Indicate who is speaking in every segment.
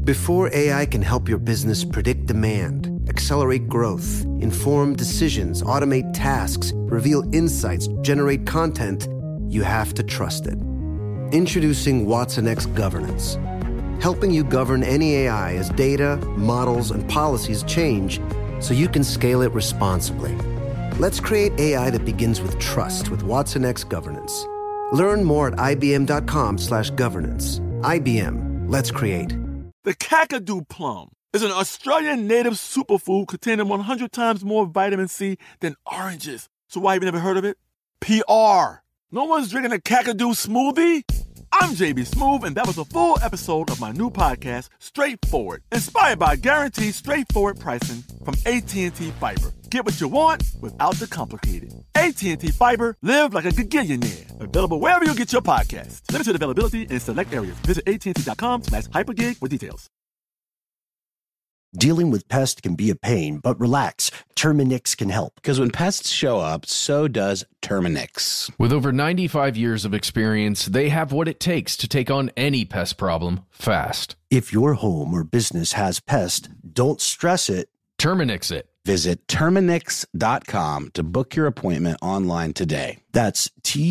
Speaker 1: Before AI can help your business predict demand, accelerate growth, inform decisions, automate tasks, reveal insights, generate content, you have to trust it. Introducing Watson X Governance, helping you govern any AI as data, models, and policies change so you can scale it responsibly. Let's create AI that begins with trust with Watson X Governance. Learn more at ibm.com/governance. IBM, let's create.
Speaker 2: The Kakadu plum is an Australian native superfood containing 100 times more vitamin C than oranges. So why have you never heard of it? PR. No one's drinking a Kakadu smoothie? I'm JB Smoove, and that was a full episode of my new podcast, Straightforward, inspired by guaranteed straightforward pricing from AT&T Fiber. Get what you want without the complicated. AT&T Fiber, live like a gigillionaire. Available wherever you get your podcasts. Limited availability in select areas. Visit AT&T.com/hypergig for details.
Speaker 3: Dealing with pests can be a pain, but relax. Terminix can help.
Speaker 4: Because when pests show up, so does Terminix.
Speaker 5: With over 95 years of experience, they have what it takes to take on any pest problem fast.
Speaker 3: If your home or business has pests, don't stress it.
Speaker 5: Terminix it.
Speaker 4: Visit Terminix.com to book your appointment online today.
Speaker 3: That's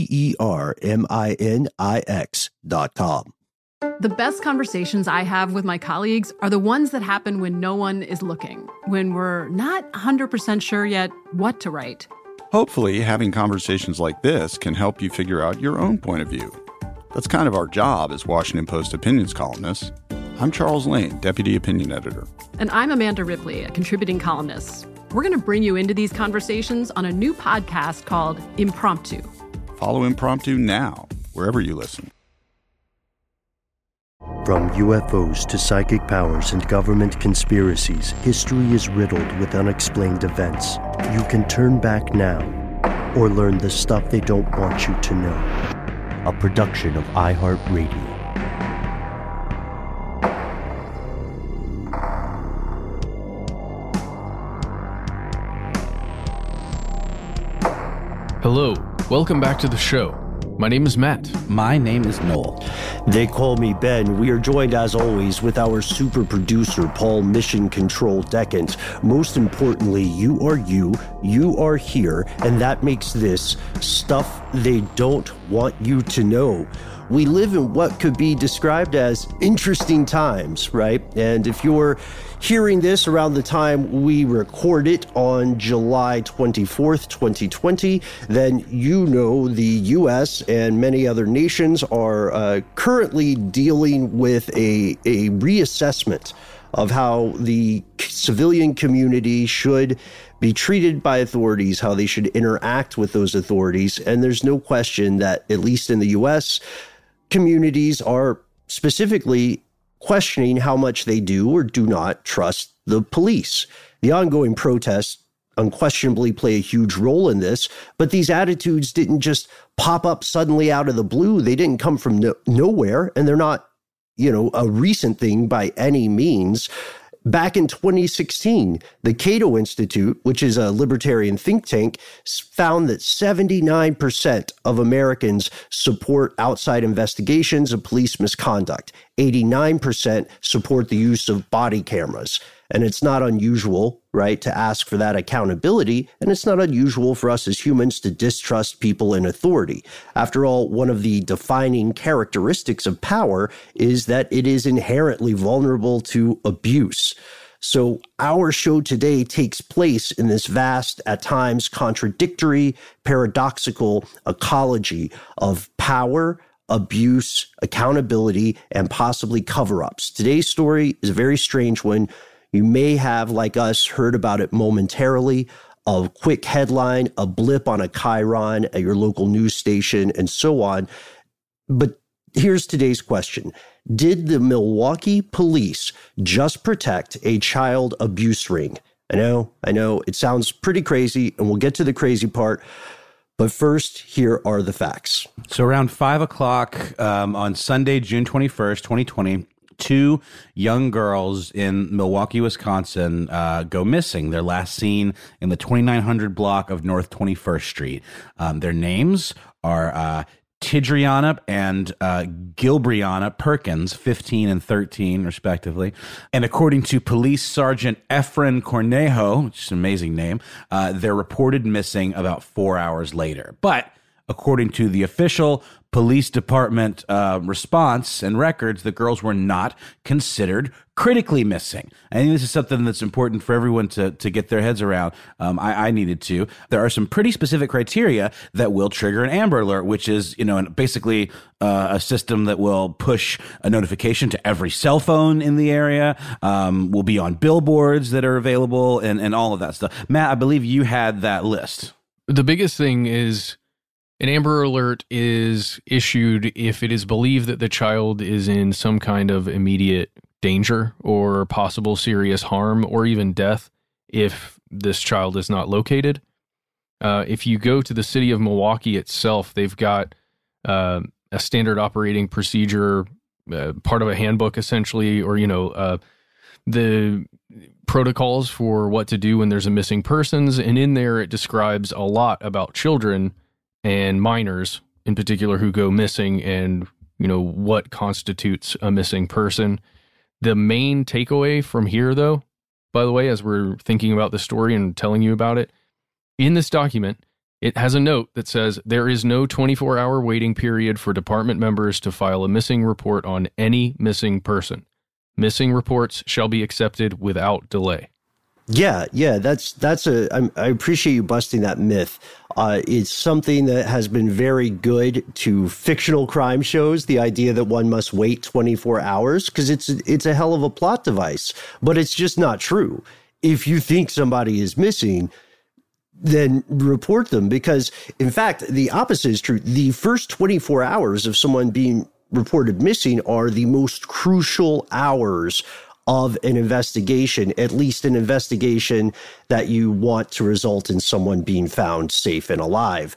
Speaker 3: TERMINIX.com.
Speaker 6: The best conversations I have with my colleagues are the ones that happen when no one is looking, when we're not 100% sure yet what to write.
Speaker 7: Hopefully, having conversations like this can help you figure out your own point of view. That's kind of our job as Washington Post opinions columnists. I'm Charles Lane, Deputy Opinion Editor.
Speaker 6: And I'm Amanda Ripley, a contributing columnist. We're going to bring you into these conversations on a new podcast called Impromptu.
Speaker 7: Follow Impromptu now, wherever you listen.
Speaker 3: From UFOs to psychic powers and government conspiracies, history is riddled with unexplained events. You can turn back now or learn the stuff they don't want you to know. A production of iHeartRadio.
Speaker 5: Hello, welcome back to the show. My name is Matt.
Speaker 4: My name is Noel.
Speaker 3: They call me Ben. We are joined, as always, with our super producer, Paul Mission Control Decant. Most importantly, you are here, and that makes this stuff they don't want you to know. We live in what could be described as interesting times, right? And if you're hearing this around the time we record it on July 24th, 2020, then you know the U.S. and many other nations are currently dealing with a reassessment of how the civilian community should be treated by authorities, how they should interact with those authorities. And there's no question that, at least in the U.S., communities are specifically questioning how much they do or do not trust the police. The ongoing protests unquestionably play a huge role in this, but these attitudes didn't just pop up suddenly out of the blue. They didn't come from nowhere, and they're not, a recent thing by any means. Back in 2016, the Cato Institute, which is a libertarian think tank, found that 79% of Americans support outside investigations of police misconduct. 89% support the use of body cameras. And it's not unusual, right, to ask for that accountability. And it's not unusual for us as humans to distrust people in authority. After all, one of the defining characteristics of power is that it is inherently vulnerable to abuse. So our show today takes place in this vast, at times contradictory, paradoxical ecology of power, abuse, accountability, and possibly cover-ups. Today's story is a very strange one. You may have, like us, heard about it momentarily, a quick headline, a blip on a chyron at your local news station, and so on. But here's today's question. Did the Milwaukee police just protect a child abuse ring? I know, it sounds pretty crazy, and we'll get to the crazy part. But first, here are the facts.
Speaker 4: So around 5 o'clock on Sunday, June 21st, 2020, two young girls in Milwaukee, Wisconsin go missing. They're last seen in the 2900 block of North 21st Street. Their names are Tidriana and Gilbriana Perkins, 15 and 13, respectively. And according to Police Sergeant Efren Cornejo, which is an amazing name, they're reported missing about 4 hours later. But according to the official police department response and records, the girls were not considered critically missing. I think this is something that's important for everyone to get their heads around. I needed to. There are some pretty specific criteria that will trigger an Amber Alert, which is, basically a system that will push a notification to every cell phone in the area, will be on billboards that are available, and all of that stuff. Matt, I believe you had that list.
Speaker 5: The biggest thing is an Amber Alert is issued if it is believed that the child is in some kind of immediate danger or possible serious harm or even death if this child is not located. If you go to the city of Milwaukee itself, they've got a standard operating procedure, part of a handbook essentially, or, the protocols for what to do when there's a missing persons. And in there, it describes a lot about children and minors in particular who go missing and, what constitutes a missing person. The main takeaway from here, though, by the way, as we're thinking about the story and telling you about it, in this document, it has a note that says there is no 24-hour waiting period for department members to file a missing report on any missing person. Missing reports shall be accepted without delay.
Speaker 3: Yeah, I appreciate you busting that myth. It's something that has been very good to fictional crime shows, the idea that one must wait 24 hours, because it's a hell of a plot device, but it's just not true. If you think somebody is missing, then report them, because in fact, the opposite is true. The first 24 hours of someone being reported missing are the most crucial hours of an investigation, at least an investigation that you want to result in someone being found safe and alive.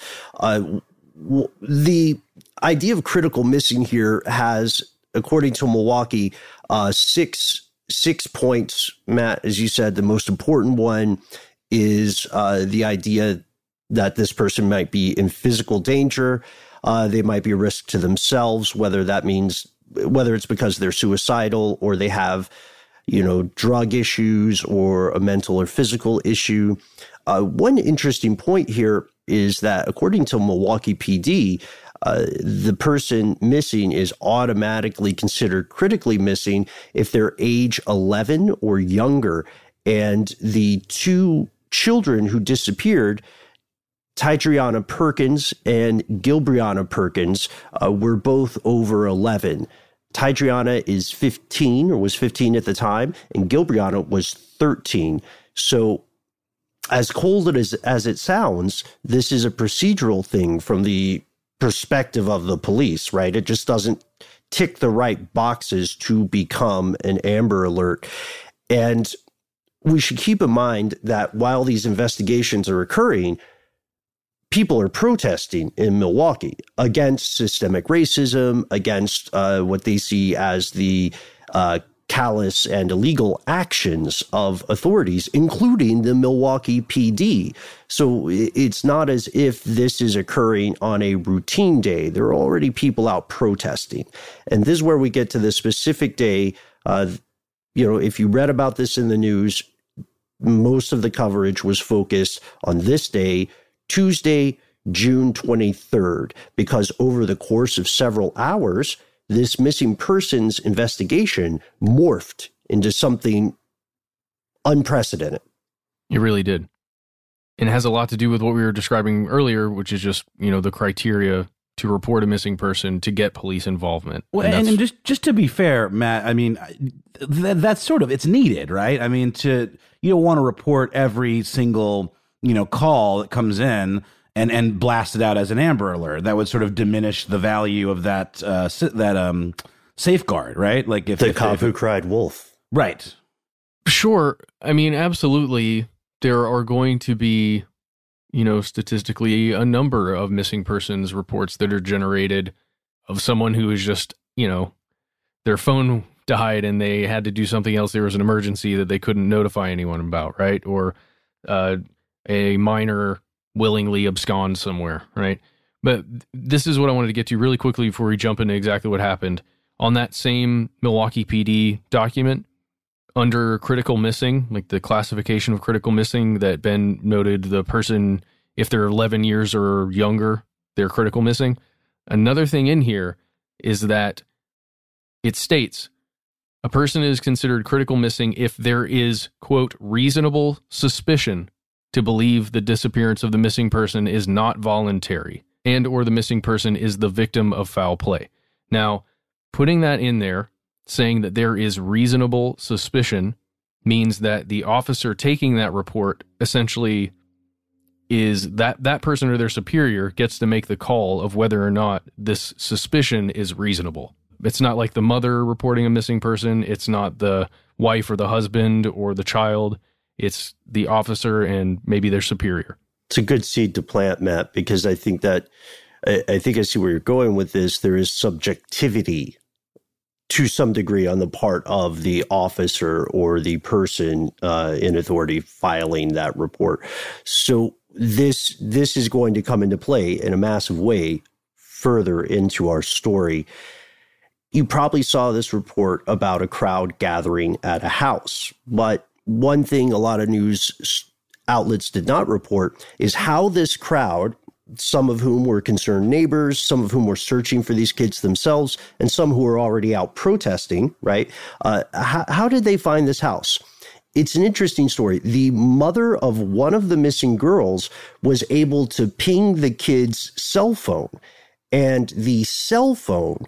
Speaker 3: The idea of critical missing here has, according to Milwaukee, six points. Matt, as you said, the most important one is the idea that this person might be in physical danger. They might be a risk to themselves, whether it's because they're suicidal or they have drug issues or a mental or physical issue. One interesting point here is that according to Milwaukee PD, the person missing is automatically considered critically missing if they're age 11 or younger. And the two children who disappeared, Tidriana Perkins and Gilbriana Perkins, were both over 11. Tidriana is 15 or was 15 at the time, and Gilbriana was 13. So as cold as it sounds, this is a procedural thing from the perspective of the police, right? It just doesn't tick the right boxes to become an Amber Alert. And we should keep in mind that while these investigations are occurring, people are protesting in Milwaukee against systemic racism, against what they see as the callous and illegal actions of authorities, including the Milwaukee PD. So it's not as if this is occurring on a routine day. There are already people out protesting. And this is where we get to the specific day. If you read about this in the news, most of the coverage was focused on this day, Tuesday, June 23rd, because over the course of several hours, this missing persons investigation morphed into something unprecedented.
Speaker 5: It really did. And it has a lot to do with what we were describing earlier, which is just, the criteria to report a missing person to get police involvement.
Speaker 4: Well, and just to be fair, Matt, I mean, that's sort of, it's needed, right? I mean, you don't want to report every single call that comes in and blast it out as an Amber Alert. That would sort of diminish the value of that safeguard, right? Like if
Speaker 3: the cop who cried wolf,
Speaker 4: right?
Speaker 5: Sure. I mean, absolutely. There are going to be, statistically, a number of missing persons reports that are generated of someone who is just, their phone died and they had to do something else. There was an emergency that they couldn't notify anyone about, right? Or a minor willingly abscond somewhere, right? But this is what I wanted to get to really quickly before we jump into exactly what happened. On that same Milwaukee PD document, under critical missing, like the classification of critical missing that Ben noted, the person, if they're 11 years or younger, they're critical missing. Another thing in here is that it states a person is considered critical missing if there is, quote, reasonable suspicion to believe the disappearance of the missing person is not voluntary and or the missing person is the victim of foul play. Now, putting that in there, saying that there is reasonable suspicion, means that the officer taking that report essentially is that person or their superior gets to make the call of whether or not this suspicion is reasonable. It's not like the mother reporting a missing person. It's not the wife or the husband or the child. It's the officer and maybe their superior.
Speaker 3: It's a good seed to plant, Matt, because I think I see where you're going with this. There is subjectivity to some degree on the part of the officer or the person in authority filing that report. So this is going to come into play in a massive way further into our story. You probably saw this report about a crowd gathering at a house, but one thing a lot of news outlets did not report is how this crowd, some of whom were concerned neighbors, some of whom were searching for these kids themselves, and some who were already out protesting, right? How did they find this house? It's an interesting story. The mother of one of the missing girls was able to ping the kid's cell phone, and the cell phone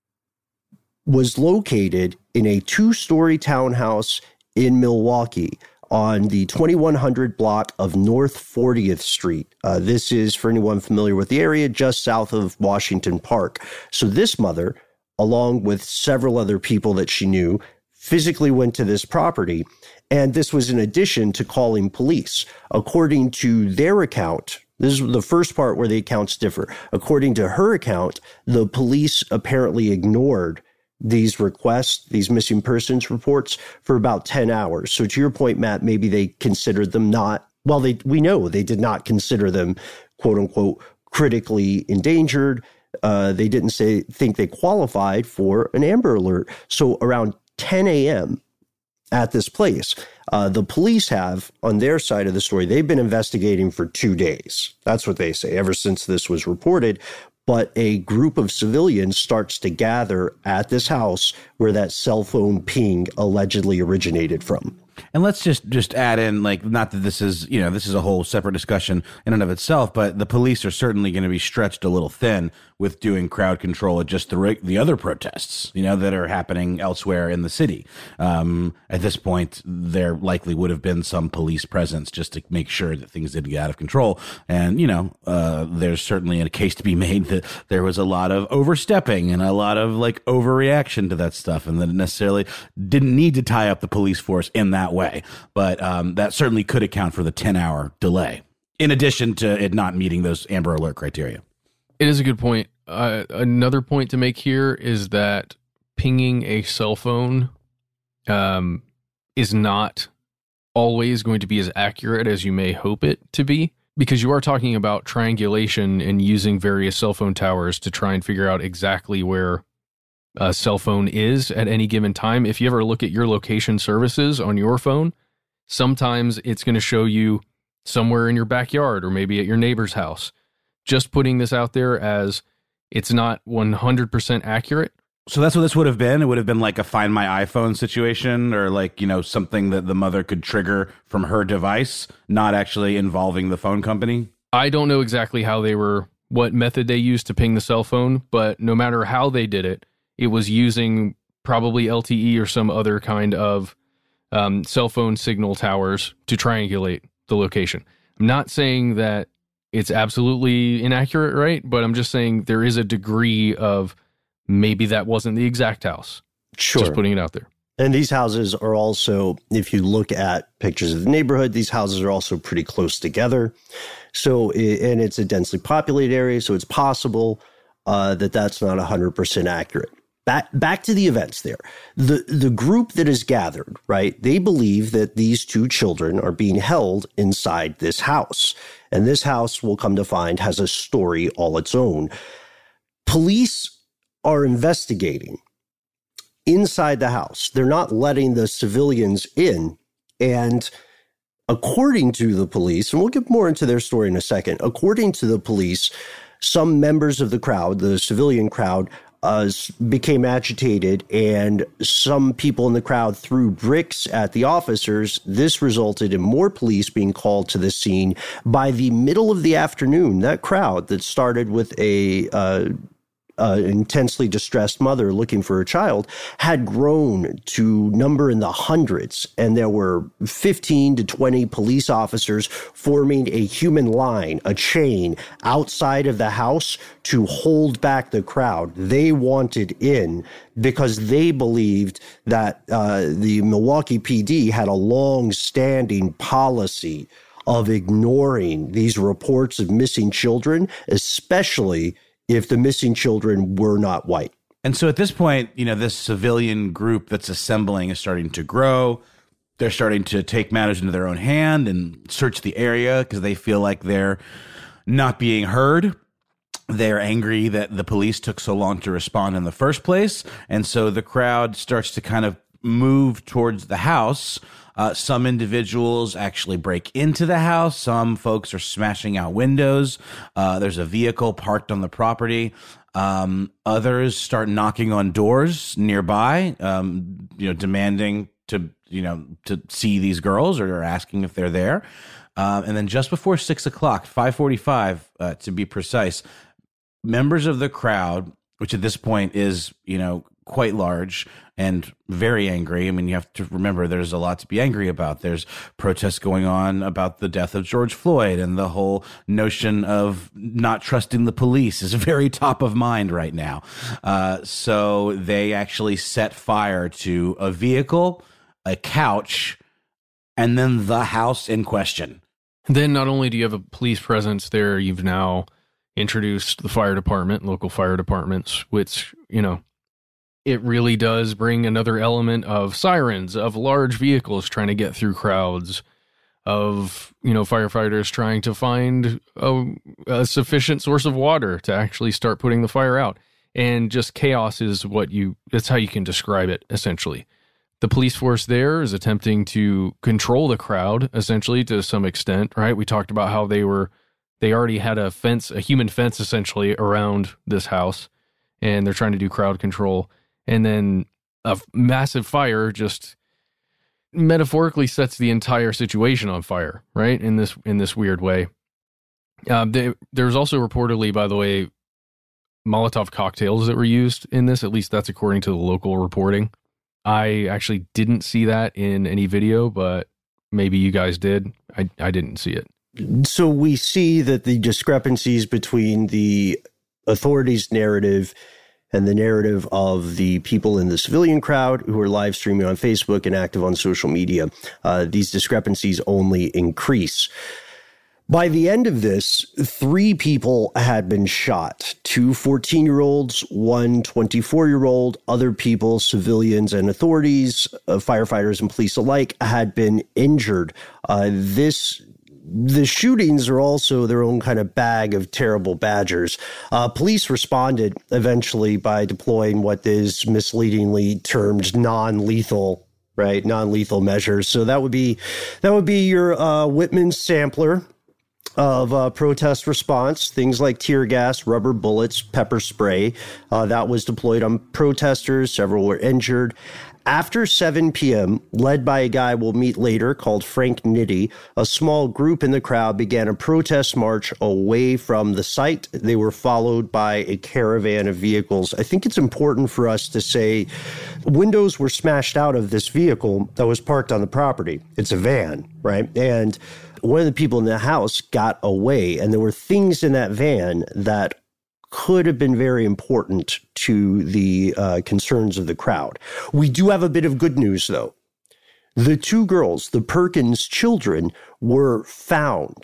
Speaker 3: was located in a 2-story townhouse in Milwaukee on the 2100 block of North 40th Street. This is, for anyone familiar with the area, just south of Washington Park. So this mother, along with several other people that she knew, physically went to this property. And this was in addition to calling police. According to their account, this is the first part where the accounts differ. According to her account, the police apparently ignored these requests, these missing persons reports, for about 10 hours. So to your point, Matt, maybe they considered them we know they did not consider them, quote unquote, critically endangered. They didn't think they qualified for an Amber Alert. So around 10 a.m. at this place, the police have, on their side of the story, they've been investigating for 2 days. That's what they say, ever since this was reported. But a group of civilians starts to gather at this house where that cell phone ping allegedly originated from.
Speaker 4: And let's just add in, like, not that this is a whole separate discussion in and of itself, but the police are certainly going to be stretched a little thin with doing crowd control at just the other protests, that are happening elsewhere in the city. At this point, there likely would have been some police presence just to make sure that things didn't get out of control. And, there's certainly a case to be made that there was a lot of overstepping and a lot of overreaction to that stuff, and that it necessarily didn't need to tie up the police force in that way. But that certainly could account for the 10-hour delay, in addition to it not meeting those Amber Alert criteria.
Speaker 5: It is a good point. Another point to make here is that pinging a cell phone is not always going to be as accurate as you may hope it to be, because you are talking about triangulation and using various cell phone towers to try and figure out exactly where a cell phone is at any given time. If you ever look at your location services on your phone, sometimes it's going to show you somewhere in your backyard or maybe at your neighbor's house. Just putting this out there as it's not 100% accurate.
Speaker 4: So that's what this would have been. It would have been like a Find My iPhone situation, or something that the mother could trigger from her device, not actually involving the phone company.
Speaker 5: I don't know exactly what method they used to ping the cell phone, but no matter how they did it, it was using probably LTE or some other kind of cell phone signal towers to triangulate the location. I'm not saying that it's absolutely inaccurate, right? But I'm just saying there is a degree of maybe that wasn't the exact house.
Speaker 3: Sure.
Speaker 5: Just putting it out there.
Speaker 3: And these houses are also, if you look at pictures of the neighborhood, these houses are also pretty close together. So, and it's a densely populated area, so it's possible that that's not 100% accurate. back to the events there. The group that is gathered, right, they believe that these two children are being held inside this house. And this house, we'll come to find, has a story all its own. Police are investigating inside the house. They're not letting the civilians in. And according to the police, and we'll get more into their story in a second, according to the police, some members of the crowd, the civilian crowd, became agitated, and some people in the crowd threw bricks at the officers. This resulted in more police being called to the scene. By the middle of the afternoon, that crowd that started with a intensely distressed mother looking for her child had grown to number in the hundreds, and there were 15 to 20 police officers forming a human line, a chain, outside of the house to hold back the crowd. They wanted in because they believed that the Milwaukee PD had a long-standing policy of ignoring these reports of missing children, especially if the missing children were not white.
Speaker 4: And so at this point, this civilian group that's assembling is starting to grow. They're starting to take matters into their own hand and search the area because they feel like they're not being heard. They're angry that the police took so long to respond in the first place. And so the crowd starts to kind of move towards the house. Some individuals actually break into the house. Some folks are smashing out windows. There's a vehicle parked on the property. Others start knocking on doors nearby, demanding to see these girls or asking if they're there. And then just before 6 o'clock, 5:45 to be precise, members of the crowd, which at this point is, quite large and very angry. I mean, you have to remember there's a lot to be angry about. There's protests going on about the death of George Floyd, and the whole notion of not trusting the police is very top of mind right now. So they actually set fire to a vehicle, a couch, and then the house in question.
Speaker 5: Then not only do you have a police presence there, you've now introduced the fire department, local fire departments, which, it really does bring another element of sirens, of large vehicles trying to get through crowds, of, firefighters trying to find a sufficient source of water to actually start putting the fire out. And just chaos is that's how you can describe it, essentially. The police force there is attempting to control the crowd, essentially, to some extent, right? We talked about how they already had a human fence, essentially, around this house, and they're trying to do crowd control. And then a massive fire just metaphorically sets the entire situation on fire, right? In this weird way. There's also reportedly, by the way, Molotov cocktails that were used in this. At least that's according to the local reporting. I actually didn't see that in any video, but maybe you guys did. I didn't see it.
Speaker 3: So we see that the discrepancies between the authorities' narrative and the narrative of the people in the civilian crowd who are live streaming on Facebook and active on social media, these discrepancies only increase. By the end of this, 3 people had been shot, 2 14-year-olds, 1 24-year-old. Other people, civilians and authorities, firefighters and police alike, had been injured. The shootings are also their own kind of bag of terrible badgers. Police responded eventually by deploying what is misleadingly termed non-lethal measures. So that would be your Whitman sampler of protest response, things like tear gas, rubber bullets, pepper spray. That was deployed on protesters. Several were injured. After 7 p.m., led by a guy we'll meet later called Frank Nitti, a small group in the crowd began a protest march away from the site. They were followed by a caravan of vehicles. I think it's important for us to say windows were smashed out of this vehicle that was parked on the property. It's a van, right? And one of the people in the house got away, and there were things in that van that could have been very important to the concerns of the crowd. We do have a bit of good news, though. The 2 girls, the Perkins children, were found.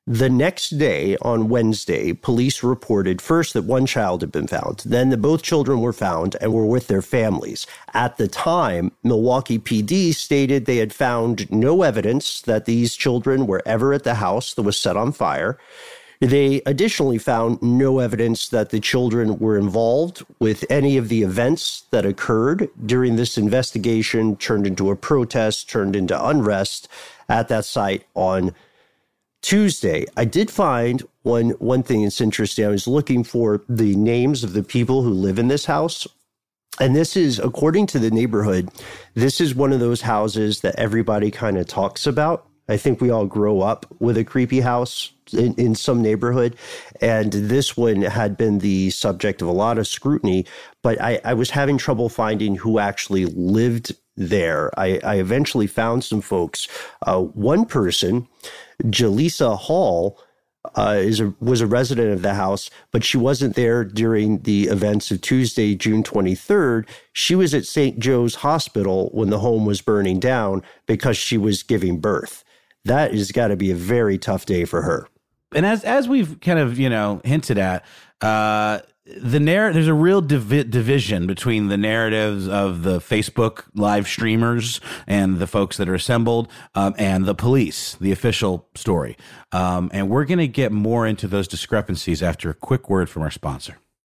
Speaker 3: The next day, on Wednesday, police reported first that one child had been found, then that both children were found and were with their families. At the time, Milwaukee PD stated they had found no evidence that these children were ever at the house that was set on fire. They additionally found no evidence that the children were involved with any of the events that occurred during this investigation, turned into a protest, turned into unrest at that site on Tuesday. I did find one thing that's interesting. I was looking for the names of the people who live in this house. And this is, according to the neighborhood, this is one of those houses that everybody kind of talks about. I think we all grow up with a creepy house in some neighborhood. And this one had been the subject of a lot of scrutiny. But I was having trouble finding who actually lived there. I eventually found some folks. One person, Jaleesa Hall, was a resident of the house, but she wasn't there during the events of Tuesday, June 23rd. She was at St. Joe's Hospital when the home was burning down because she was giving birth. That has got to be a very tough day for her.
Speaker 4: And as we've kind of, hinted at, there's a real division between the narratives of the Facebook live streamers and the folks that are assembled and the police, the official story. And we're going to get more into those discrepancies after a quick word from our sponsor.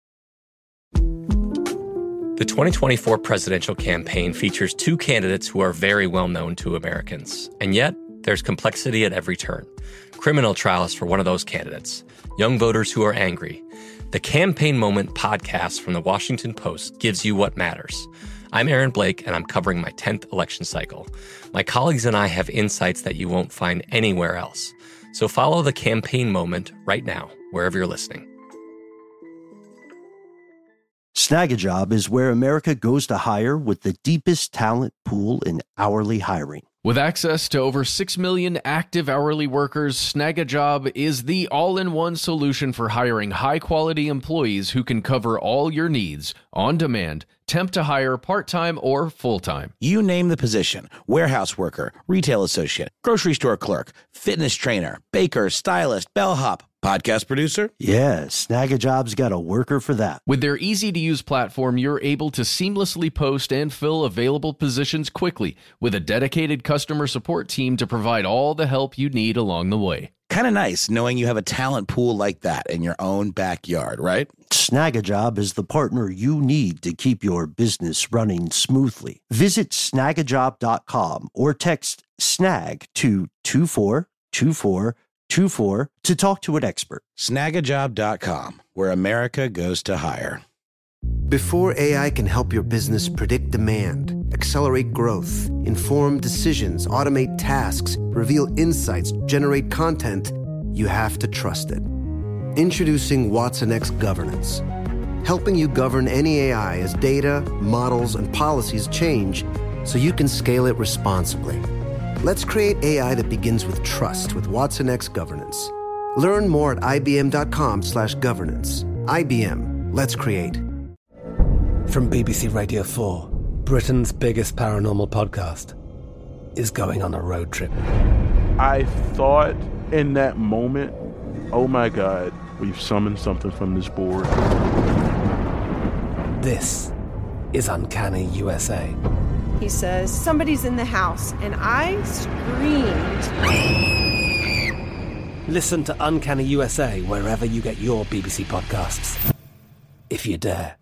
Speaker 8: The 2024 presidential campaign features two candidates who are very well known to Americans. And yet, there's complexity at every turn. Criminal trials for one of those candidates. Young voters who are angry. The Campaign Moment podcast from the Washington Post gives you what matters. I'm Aaron Blake, and I'm covering my 10th election cycle. My colleagues and I have insights that you won't find anywhere else. So follow The Campaign Moment right now, wherever you're listening.
Speaker 3: Snagajob is where America goes to hire with the deepest talent pool in hourly hiring.
Speaker 5: With access to over 6 million active hourly workers, Snagajob is the all-in-one solution for hiring high-quality employees who can cover all your needs on demand, temp to hire, part-time or full-time.
Speaker 9: You name the position: warehouse worker, retail associate, grocery store clerk, fitness trainer, baker, stylist, bellhop, podcast producer.
Speaker 3: Yeah, Snagajob's got a worker for that.
Speaker 5: With their easy-to-use platform, you're able to seamlessly post and fill available positions quickly with a dedicated customer support team to provide all the help you need along the way.
Speaker 9: Kind of nice knowing you have a talent pool like that in your own backyard, right?
Speaker 3: Snagajob is the partner you need to keep your business running smoothly. Visit snagajob.com or text SNAG to 242424 to talk to an expert.
Speaker 9: Snagajob.com, where America goes to hire.
Speaker 1: Before AI can help your business predict demand, accelerate growth, inform decisions, automate tasks, reveal insights, generate content, you have to trust it. Introducing watsonx Governance, helping you govern any AI as data, models, and policies change so you can scale it responsibly. Let's create AI that begins with trust with watsonx Governance. Learn more at ibm.com/governance. IBM, let's create.
Speaker 10: From BBC Radio 4, Britain's biggest paranormal podcast is going on a road trip.
Speaker 2: I thought in that moment, oh my God, we've summoned something from this board.
Speaker 10: This is Uncanny USA.
Speaker 11: He says, somebody's in the house, and I screamed.
Speaker 10: Listen to Uncanny USA wherever you get your BBC podcasts, if you dare.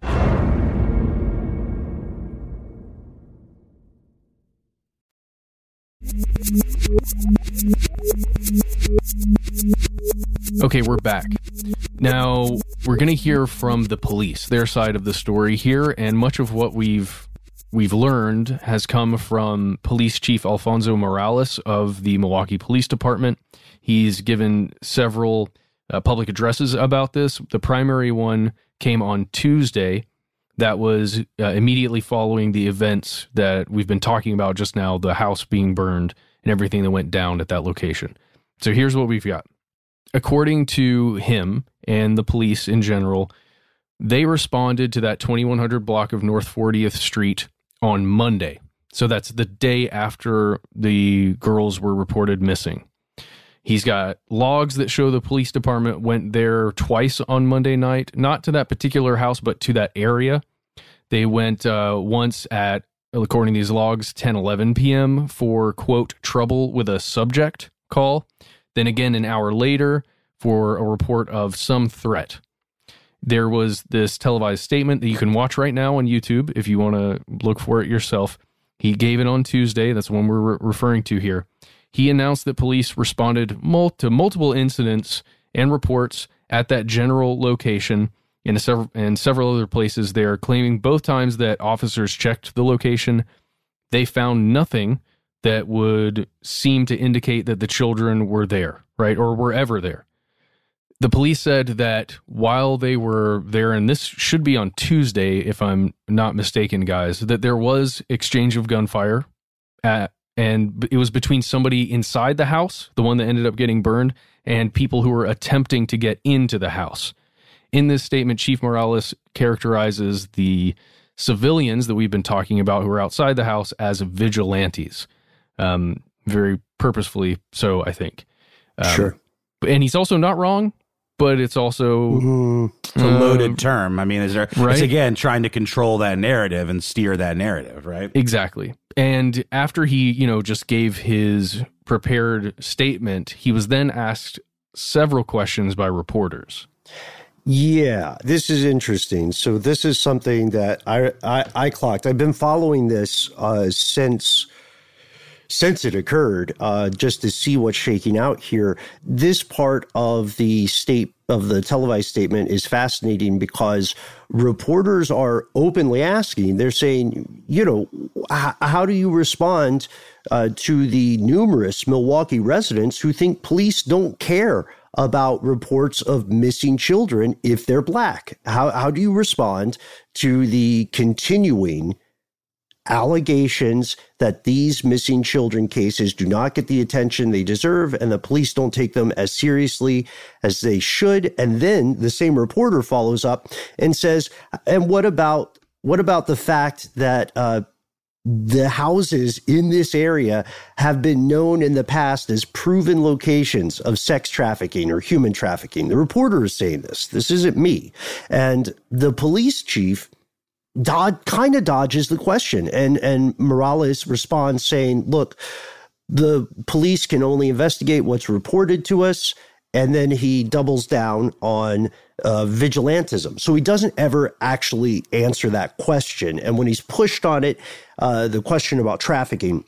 Speaker 5: Okay, we're back. Now, we're going to hear from the police, their side of the story here, and much of what we've learned has come from Police Chief Alfonso Morales of the Milwaukee Police Department. He's given several public addresses about this. The primary one came on Tuesday. That was immediately following the events that we've been talking about just now, the house being burned and everything that went down at that location. So here's what we've got. According to him and the police in general, they responded to that 2100 block of North 40th Street on Monday. So that's the day after the girls were reported missing. He's got logs that show the police department went there twice on Monday night, not to that particular house, but to that area. They went once at, according to these logs, 10:11 p.m. for, quote, trouble with a subject call. Then again, an hour later for a report of some threat. There was this televised statement that you can watch right now on YouTube if you want to look for it yourself. He gave it on Tuesday. That's the one we're referring to here. He announced that police responded to multiple incidents and reports at that general location and several other places there, claiming both times that officers checked the location, they found nothing that would seem to indicate that the children were there, right, or were ever there. The police said that while they were there, and this should be on Tuesday, if I'm not mistaken, guys, that there was exchange of gunfire, and it was between somebody inside the house, the one that ended up getting burned, and people who were attempting to get into the house. In this statement, Chief Morales characterizes the civilians that we've been talking about who are outside the house as vigilantes, very purposefully so, I think.
Speaker 3: Sure.
Speaker 5: And he's also not wrong. But it's also
Speaker 4: it's a loaded term. I mean,
Speaker 5: right?
Speaker 4: It's again trying to control that narrative and steer that narrative, right?
Speaker 5: Exactly. And after he, just gave his prepared statement, he was then asked several questions by reporters.
Speaker 3: Yeah, this is interesting. So this is something that I clocked. I've been following this since it occurred, just to see what's shaking out here. This part of the televised statement is fascinating because reporters are openly asking, they're saying, how do you respond to the numerous Milwaukee residents who think police don't care about reports of missing children if they're Black? How do you respond to the continuing allegations that these missing children cases do not get the attention they deserve and the police don't take them as seriously as they should? And then the same reporter follows up and says, and what about the fact that the houses in this area have been known in the past as proven locations of sex trafficking or human trafficking? The reporter is saying this. This isn't me. And the police chief kind of dodges the question. And Morales responds saying, look, the police can only investigate what's reported to us. And then he doubles down on vigilantism. So he doesn't ever actually answer that question. And when he's pushed on it, the question about trafficking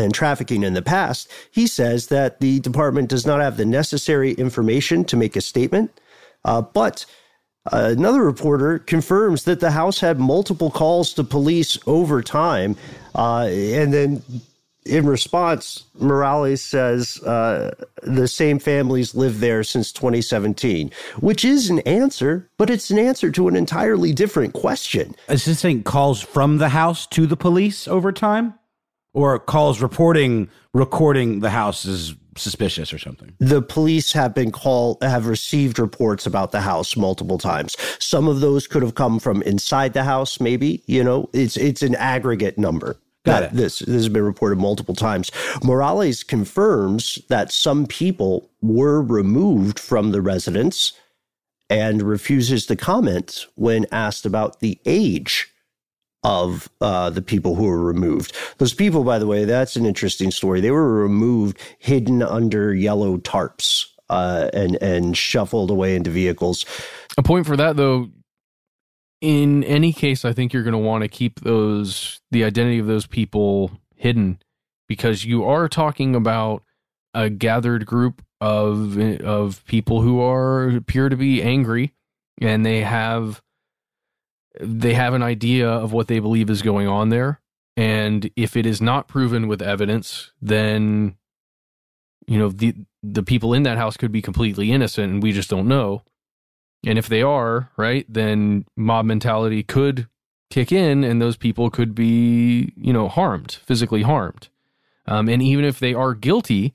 Speaker 3: in the past, he says that the department does not have the necessary information to make a statement. But another reporter confirms that the house had multiple calls to police over time. And then in response, Morales says the same families lived there since 2017, which is an answer, but it's an answer to an entirely different question.
Speaker 4: Is this saying calls from the house to the police over time? Or calls recording the house is suspicious or something?
Speaker 3: The police have received reports about the house multiple times. Some of those could have come from inside the house, maybe. It's an aggregate number.
Speaker 4: Got it.
Speaker 3: This has been reported multiple times. Morales confirms that some people were removed from the residence and refuses to comment when asked about the age of the people who were removed. Those people, by the way, that's an interesting story. They were removed, hidden under yellow tarps, and shuffled away into vehicles.
Speaker 5: A point for that, though, in any case, I think you're going to want to keep the identity of those people hidden, because you are talking about a gathered group of people who appear to be angry, and they have an idea of what they believe is going on there. And if it is not proven with evidence, then, the people in that house could be completely innocent and we just don't know. And if they are, right, then mob mentality could kick in and those people could be, harmed, physically harmed. And even if they are guilty,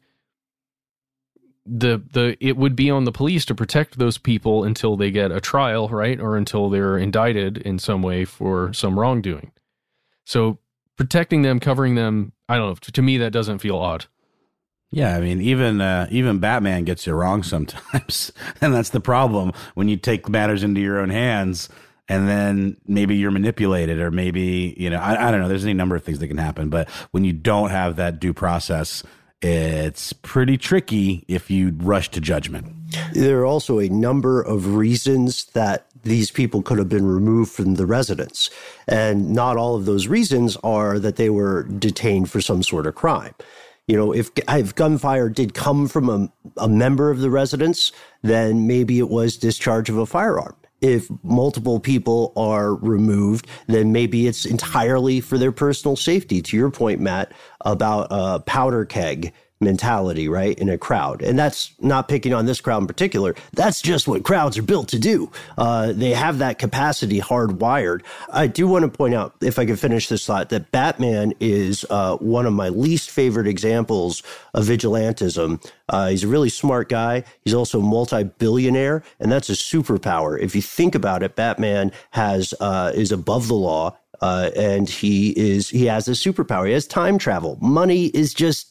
Speaker 5: it would be on the police to protect those people until they get a trial, right? Or until they're indicted in some way for some wrongdoing. So protecting them, covering them, I don't know. To me, that doesn't feel odd.
Speaker 4: Yeah, I mean, even Batman gets it wrong sometimes, and that's the problem when you take matters into your own hands, and then maybe you're manipulated, or maybe I don't know. There's any number of things that can happen, but when you don't have that due process, it's pretty tricky if you rush to judgment.
Speaker 3: There are also a number of reasons that these people could have been removed from the residence, and not all of those reasons are that they were detained for some sort of crime. If gunfire did come from a member of the residence, then maybe it was discharge of a firearm. If multiple people are removed, then maybe it's entirely for their personal safety. To your point, Matt, about a powder keg mentality, right, in a crowd. And that's not picking on this crowd in particular. That's just what crowds are built to do. They have that capacity hardwired. I do want to point out, if I could finish this thought, that Batman is one of my least favorite examples of vigilantism. He's a really smart guy. He's also a multi-billionaire, and that's a superpower. If you think about it, Batman is above the law, and he has a superpower. He has time travel. Money is just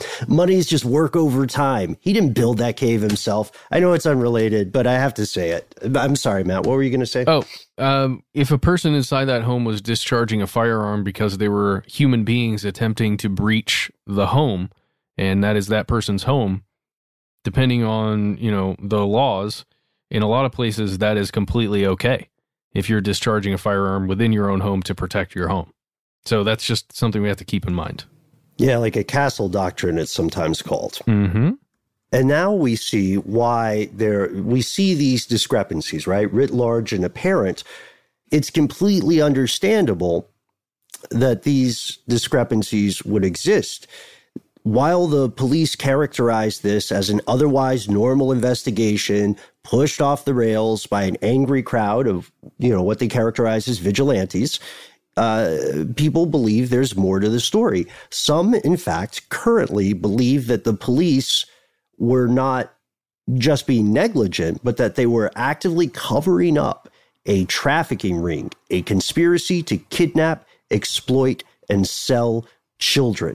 Speaker 3: work over time. He didn't build that cave himself. I know it's unrelated, but I have to say it. I'm sorry, Matt. What were you going to say?
Speaker 5: If a person inside that home was discharging a firearm because they were human beings attempting to breach the home, and that is that person's home, depending on, the laws, in a lot of places, that is completely okay if you're discharging a firearm within your own home to protect your home. So that's just something we have to keep in mind.
Speaker 3: Yeah, like a castle doctrine, it's sometimes called.
Speaker 5: Mm-hmm.
Speaker 3: And now we see why we see these discrepancies, right? Writ large and apparent. It's completely understandable that these discrepancies would exist. While the police characterize this as an otherwise normal investigation pushed off the rails by an angry crowd of, what they characterize as vigilantes, people believe there's more to the story. Some, in fact, currently believe that the police were not just being negligent, but that they were actively covering up a trafficking ring, a conspiracy to kidnap, exploit, and sell children.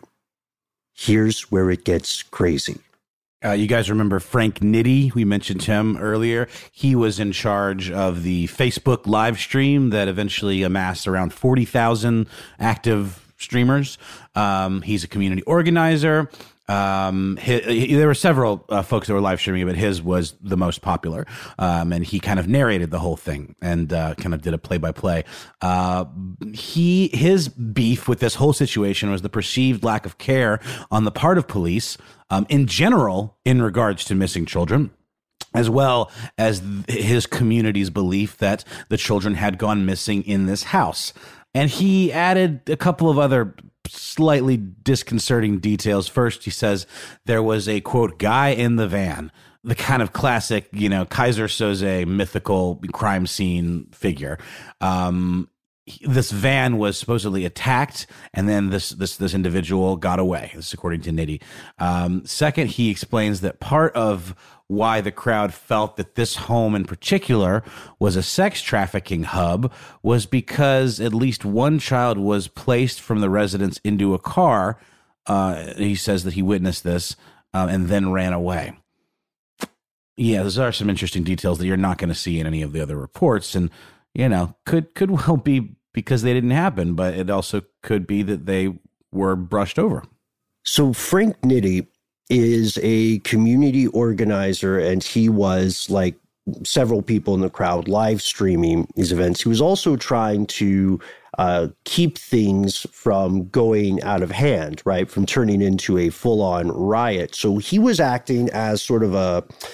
Speaker 3: Here's where it gets crazy.
Speaker 4: You guys remember Frank Nitti? We mentioned him earlier. He was in charge of the Facebook live stream that eventually amassed around 40,000 active streamers. He's a community organizer. There were several folks that were live streaming, but his was the most popular. And he kind of narrated the whole thing and kind of did a play-by-play. His beef with this whole situation was the perceived lack of care on the part of police in general in regards to missing children, as well as his community's belief that the children had gone missing in this house. And he added a couple of other slightly disconcerting details. First, he says there was a, quote, guy in the van, the kind of classic, Kaiser Soze mythical crime scene figure. This van was supposedly attacked, and then this individual got away. This is according to Nitti. Second, he explains that part of why the crowd felt that this home in particular was a sex trafficking hub was because at least one child was placed from the residence into a car. He says that he witnessed this and then ran away. Yeah, those are some interesting details that you're not going to see in any of the other reports, and could well be because they didn't happen, but it also could be that they were brushed over.
Speaker 3: So Frank Nitti is a community organizer, and he was, like several people in the crowd, live streaming these events. He was also trying to keep things from going out of hand, right, from turning into a full-on riot. So he was acting as sort of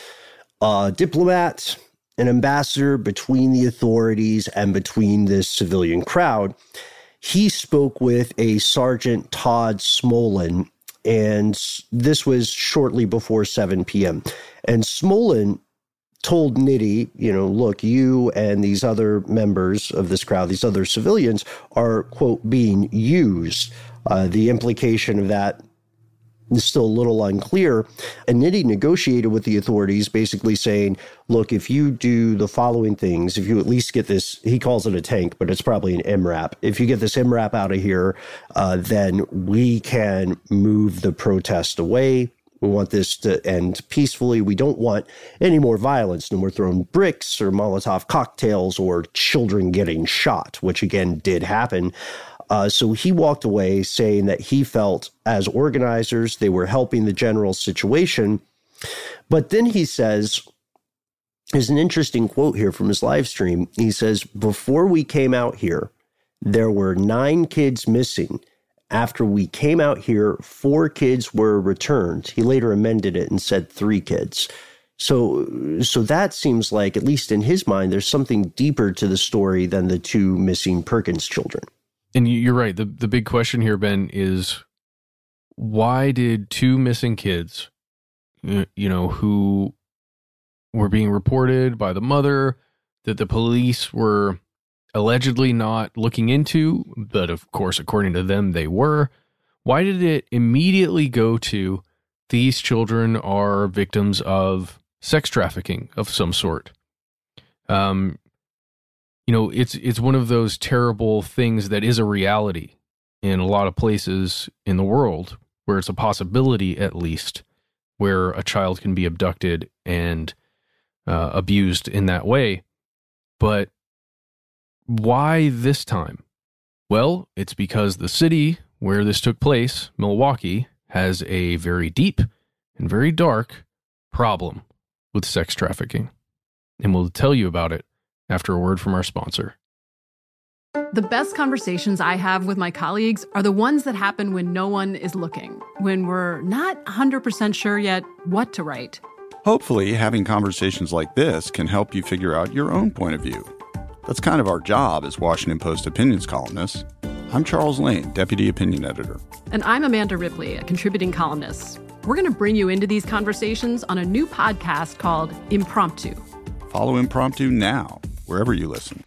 Speaker 3: a diplomat, an ambassador between the authorities and between this civilian crowd. He spoke with a Sergeant Todd Smolin, and this was shortly before 7 p.m. And Smolin told Nitti, look, you and these other members of this crowd, these other civilians are, quote, being used. The implication of that is still a little unclear. And Nitti negotiated with the authorities, basically saying, look, if you do the following things, if you at least get this, he calls it a tank, but it's probably an MRAP. If you get this MRAP out of here, then we can move the protest away. We want this to end peacefully. We don't want any more violence. No more throwing bricks or Molotov cocktails or children getting shot, which again did happen. So he walked away saying that he felt as organizers, they were helping the general situation. But then he says, there's an interesting quote here from his live stream. He says, before we came out here, there were 9 kids missing. After we came out here, 4 kids were returned. He later amended it and said 3 kids. So that seems like, at least in his mind, there's something deeper to the story than the 2 missing Perkins children.
Speaker 5: And you're right. The big question here, Ben, is why did 2 missing kids, who were being reported by the mother that the police were allegedly not looking into, but of course, according to them, they were. Why did it immediately go to these children are victims of sex trafficking of some sort? It's one of those terrible things that is a reality in a lot of places in the world where it's a possibility, at least, where a child can be abducted and abused in that way. But why this time? Well, it's because the city where this took place, Milwaukee, has a very deep and very dark problem with sex trafficking. And we'll tell you about it after a word from our sponsor.
Speaker 6: The best conversations I have with my colleagues are the ones that happen when no one is looking, when we're not 100% sure yet what to write.
Speaker 7: Hopefully, having conversations like this can help you figure out your own point of view. That's kind of our job as Washington Post opinions columnists. I'm Charles Lane, Deputy Opinion Editor.
Speaker 6: And I'm Amanda Ripley, a contributing columnist. We're going to bring you into these conversations on a new podcast called Impromptu.
Speaker 7: Follow Impromptu now, wherever you listen.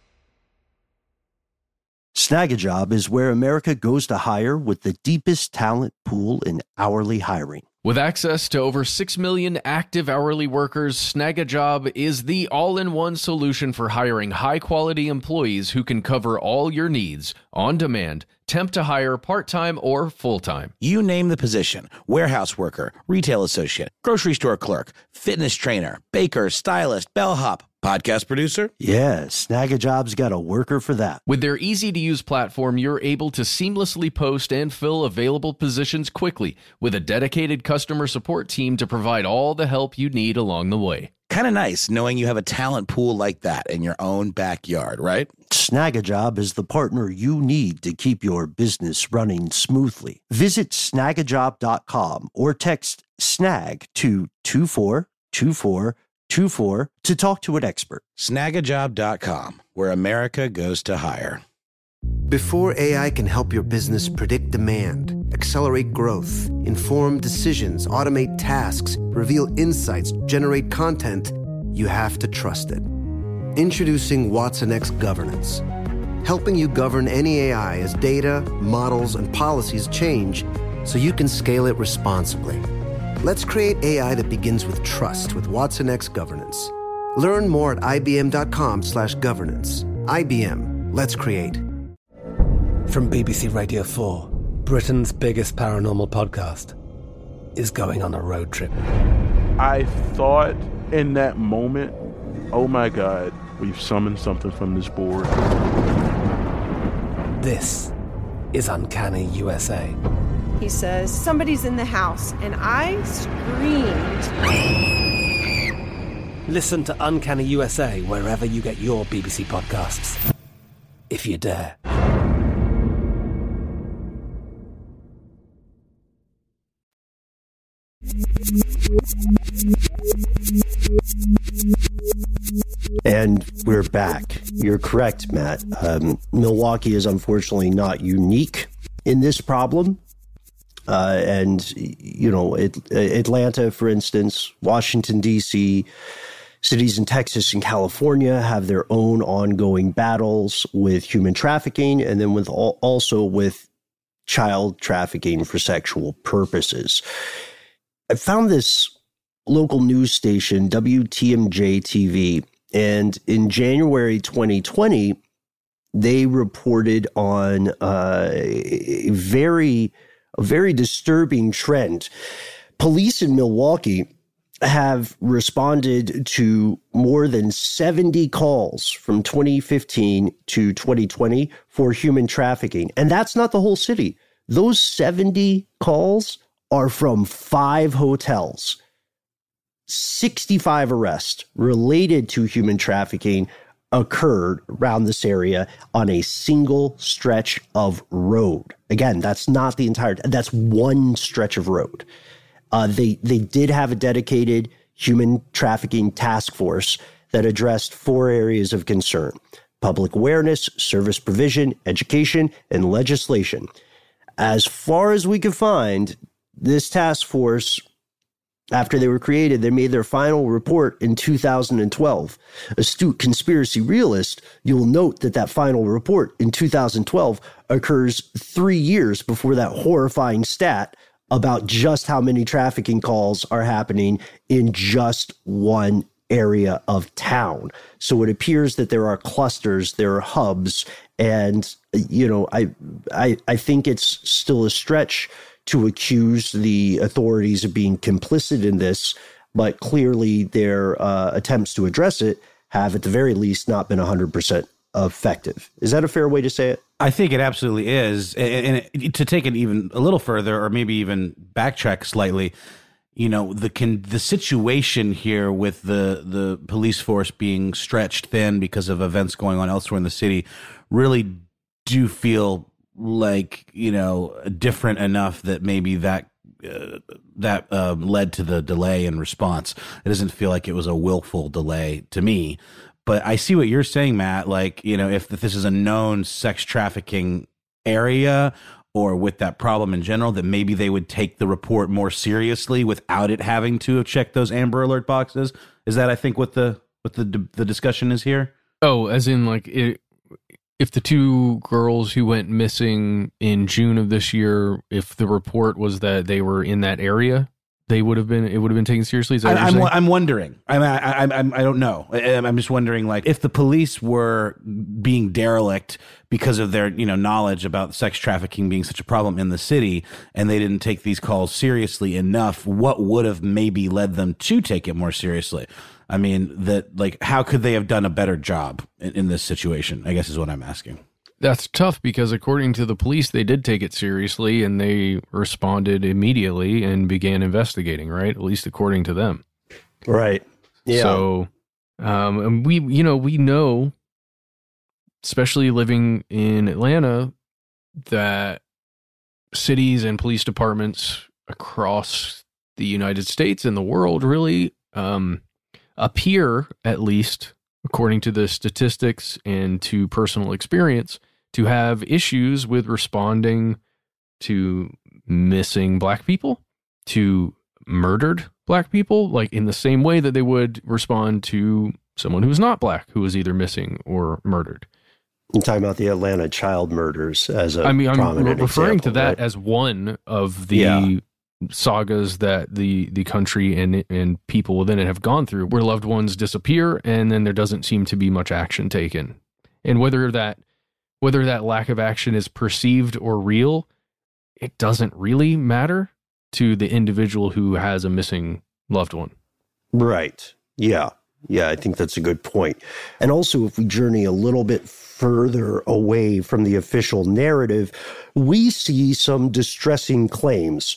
Speaker 3: Snagajob is where America goes to hire with the deepest talent pool in hourly hiring.
Speaker 5: With access to over 6 million active hourly workers, Snagajob is the all-in-one solution for hiring high-quality employees who can cover all your needs, on demand, temp to hire, part-time or full-time.
Speaker 9: You name the position: warehouse worker, retail associate, grocery store clerk, fitness trainer, baker, stylist, bellhop, podcast producer.
Speaker 3: Yeah, Snagajob's got a worker for that.
Speaker 5: With their easy-to-use platform, you're able to seamlessly post and fill available positions quickly with a dedicated customer support team to provide all the help you need along the way.
Speaker 9: Kind of nice knowing you have a talent pool like that in your own backyard, right?
Speaker 3: Snagajob is the partner you need to keep your business running smoothly. Visit snagajob.com or text SNAG to 242424 to talk to an expert.
Speaker 9: Snagajob.com, where America goes to hire.
Speaker 1: Before AI can help your business predict demand, accelerate growth, inform decisions, automate tasks, reveal insights, generate content, you have to trust it. Introducing watsonx Governance, helping you govern any AI as data, models, and policies change so you can scale it responsibly. Let's create AI that begins with trust with watsonx Governance. Learn more at ibm.com/governance. IBM, let's create.
Speaker 10: From BBC Radio 4, Britain's biggest paranormal podcast is going on a road trip.
Speaker 2: I thought in that moment, oh my God, we've summoned something from this board.
Speaker 10: This is Uncanny USA.
Speaker 11: He says, somebody's in the house, and I screamed.
Speaker 10: Listen to Uncanny USA wherever you get your BBC podcasts, if you dare.
Speaker 3: And we're back. You're correct, Matt. Milwaukee is unfortunately not unique in this problem. Atlanta, for instance, Washington, D.C., cities in Texas and California have their own ongoing battles with human trafficking and then also with child trafficking for sexual purposes. I found this local news station, WTMJ-TV, and in January 2020, they reported on a very disturbing trend. Police in Milwaukee have responded to more than 70 calls from 2015 to 2020 for human trafficking. And that's not the whole city. Those 70 calls are from 5 hotels. 65 arrests related to human trafficking occurred around this area on a single stretch of road. Again, that's not the entire, that's one stretch of road. They did have a dedicated human trafficking task force that addressed 4 areas of concern: public awareness, service provision, education, and legislation. As far as we could find, this task force, after they were created, they made their final report in 2012. Astute conspiracy realist, you'll note that that final report in 2012 occurs 3 years before that horrifying stat about just how many trafficking calls are happening in just one area of town. So it appears that there are clusters, there are hubs, and, you know, I think it's still a stretch to accuse the authorities of being complicit in this, but clearly their attempts to address it have, at the very least, not been 100% effective. Is that a fair way to say it?
Speaker 4: I think it absolutely is. And to take it even a little further, or maybe even backtrack slightly, you know, the situation here with the police force being stretched thin because of events going on elsewhere in the city really do feel like, you know, different enough that maybe that led to the delay in response. It doesn't feel like it was a willful delay to me. But I see what you're saying, Matt. Like, you know, if this is a known sex trafficking area, or with that problem in general, that maybe they would take the report more seriously without it having to have checked those Amber Alert boxes. Is that, I think, what the discussion is here? Oh, as in, like, if the 2 girls who went missing in June of this year, if the report was that they were in that area, it would have been taken seriously. Is that what you're saying? I'm wondering. I don't know. I'm just wondering, like, if the police were being derelict because of their, you know, knowledge about sex trafficking being such a problem in the city, and they didn't take these calls seriously enough, what would have maybe led them to take it more seriously? I mean, how could they have done a better job in this situation, I guess is what I'm asking. That's tough, because according to the police, they did take it seriously and they responded immediately and began investigating, right? At least according to them. Right. Yeah. So we know, especially living in Atlanta, that cities and police departments across the United States and the world really appear, at least according to the statistics and to personal experience, to have issues with responding to missing Black people, to murdered Black people, like in the same way that they would respond to someone who's not Black, who was either missing or murdered.
Speaker 3: I'm talking about the Atlanta child murders as a
Speaker 4: I'm referring
Speaker 3: example,
Speaker 4: to that
Speaker 3: right?
Speaker 4: as one of the sagas that the country and people within it have gone through, where loved ones disappear and then there doesn't seem to be much action taken. And whether that lack of action is perceived or real, it doesn't really matter to the individual who has a missing loved one.
Speaker 3: Right. Yeah. Yeah, I think that's a good point. And also, if we journey a little bit further away from the official narrative, we see some distressing claims.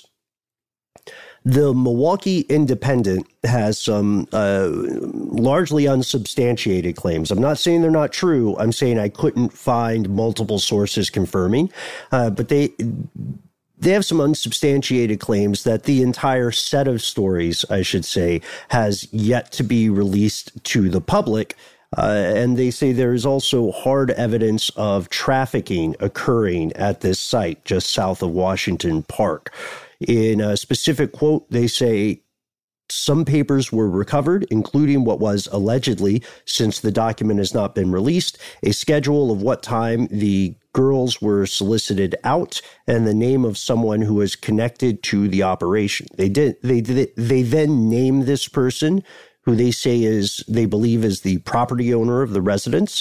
Speaker 3: The Milwaukee Independent has some largely unsubstantiated claims. I'm not saying they're not true. I'm saying I couldn't find multiple sources confirming, but they have some unsubstantiated claims that the entire set of stories, I should say, has yet to be released to the public. And they say there is also hard evidence of trafficking occurring at this site just south of Washington Park. In a specific quote, they say some papers were recovered, including what was allegedly, since the document has not been released, a schedule of what time the girls were solicited out and the name of someone who was connected to the operation. They then name this person, who they say they believe is the property owner of the residence.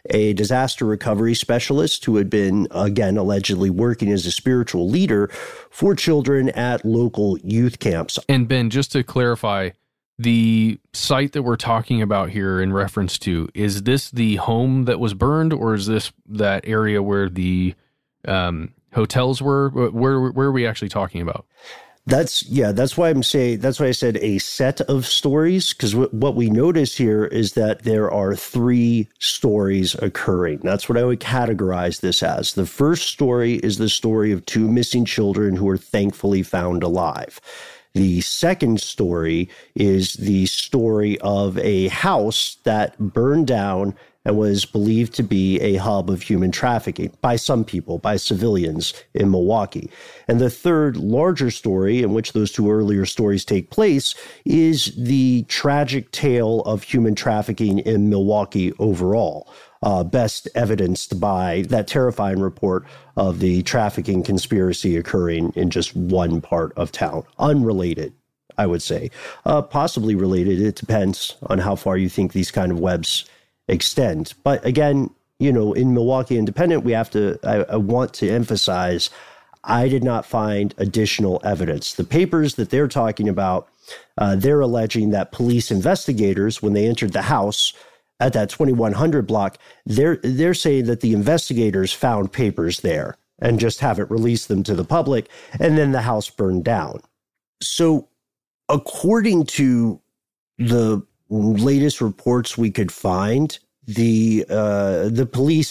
Speaker 3: a disaster recovery specialist who had been, again, allegedly working as a spiritual leader for children at local youth camps.
Speaker 5: And Ben, just to clarify, the site that we're talking about here in reference to, is this the home that was burned, or is this that area where the hotels were? Where are we actually talking about?
Speaker 3: That's why I said a set of stories, because what we notice here is that there are 3 stories occurring. That's what I would categorize this as. The first story is the story of 2 missing children who were thankfully found alive. The second story is the story of a house that burned down and was believed to be a hub of human trafficking by some people, by civilians in Milwaukee. And the third larger story, in which those 2 earlier stories take place, is the tragic tale of human trafficking in Milwaukee overall, best evidenced by that terrifying report of the trafficking conspiracy occurring in just one part of town. Unrelated, I would say. Possibly related. It depends on how far you think these kind of webs extend. But again, in Milwaukee Independent, I want to emphasize, I did not find additional evidence. The papers that they're talking about, they're alleging that police investigators, when they entered the house at that 2100 block, they're saying that the investigators found papers there and just haven't released them to the public, and then the house burned down. So according to the latest reports we could find, the police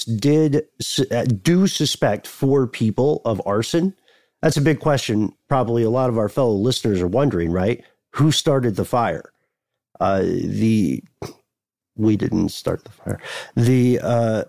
Speaker 3: do suspect 4 people of arson. That's a big question. Probably a lot of our fellow listeners are wondering, right? Who started the fire? We didn't start the fire.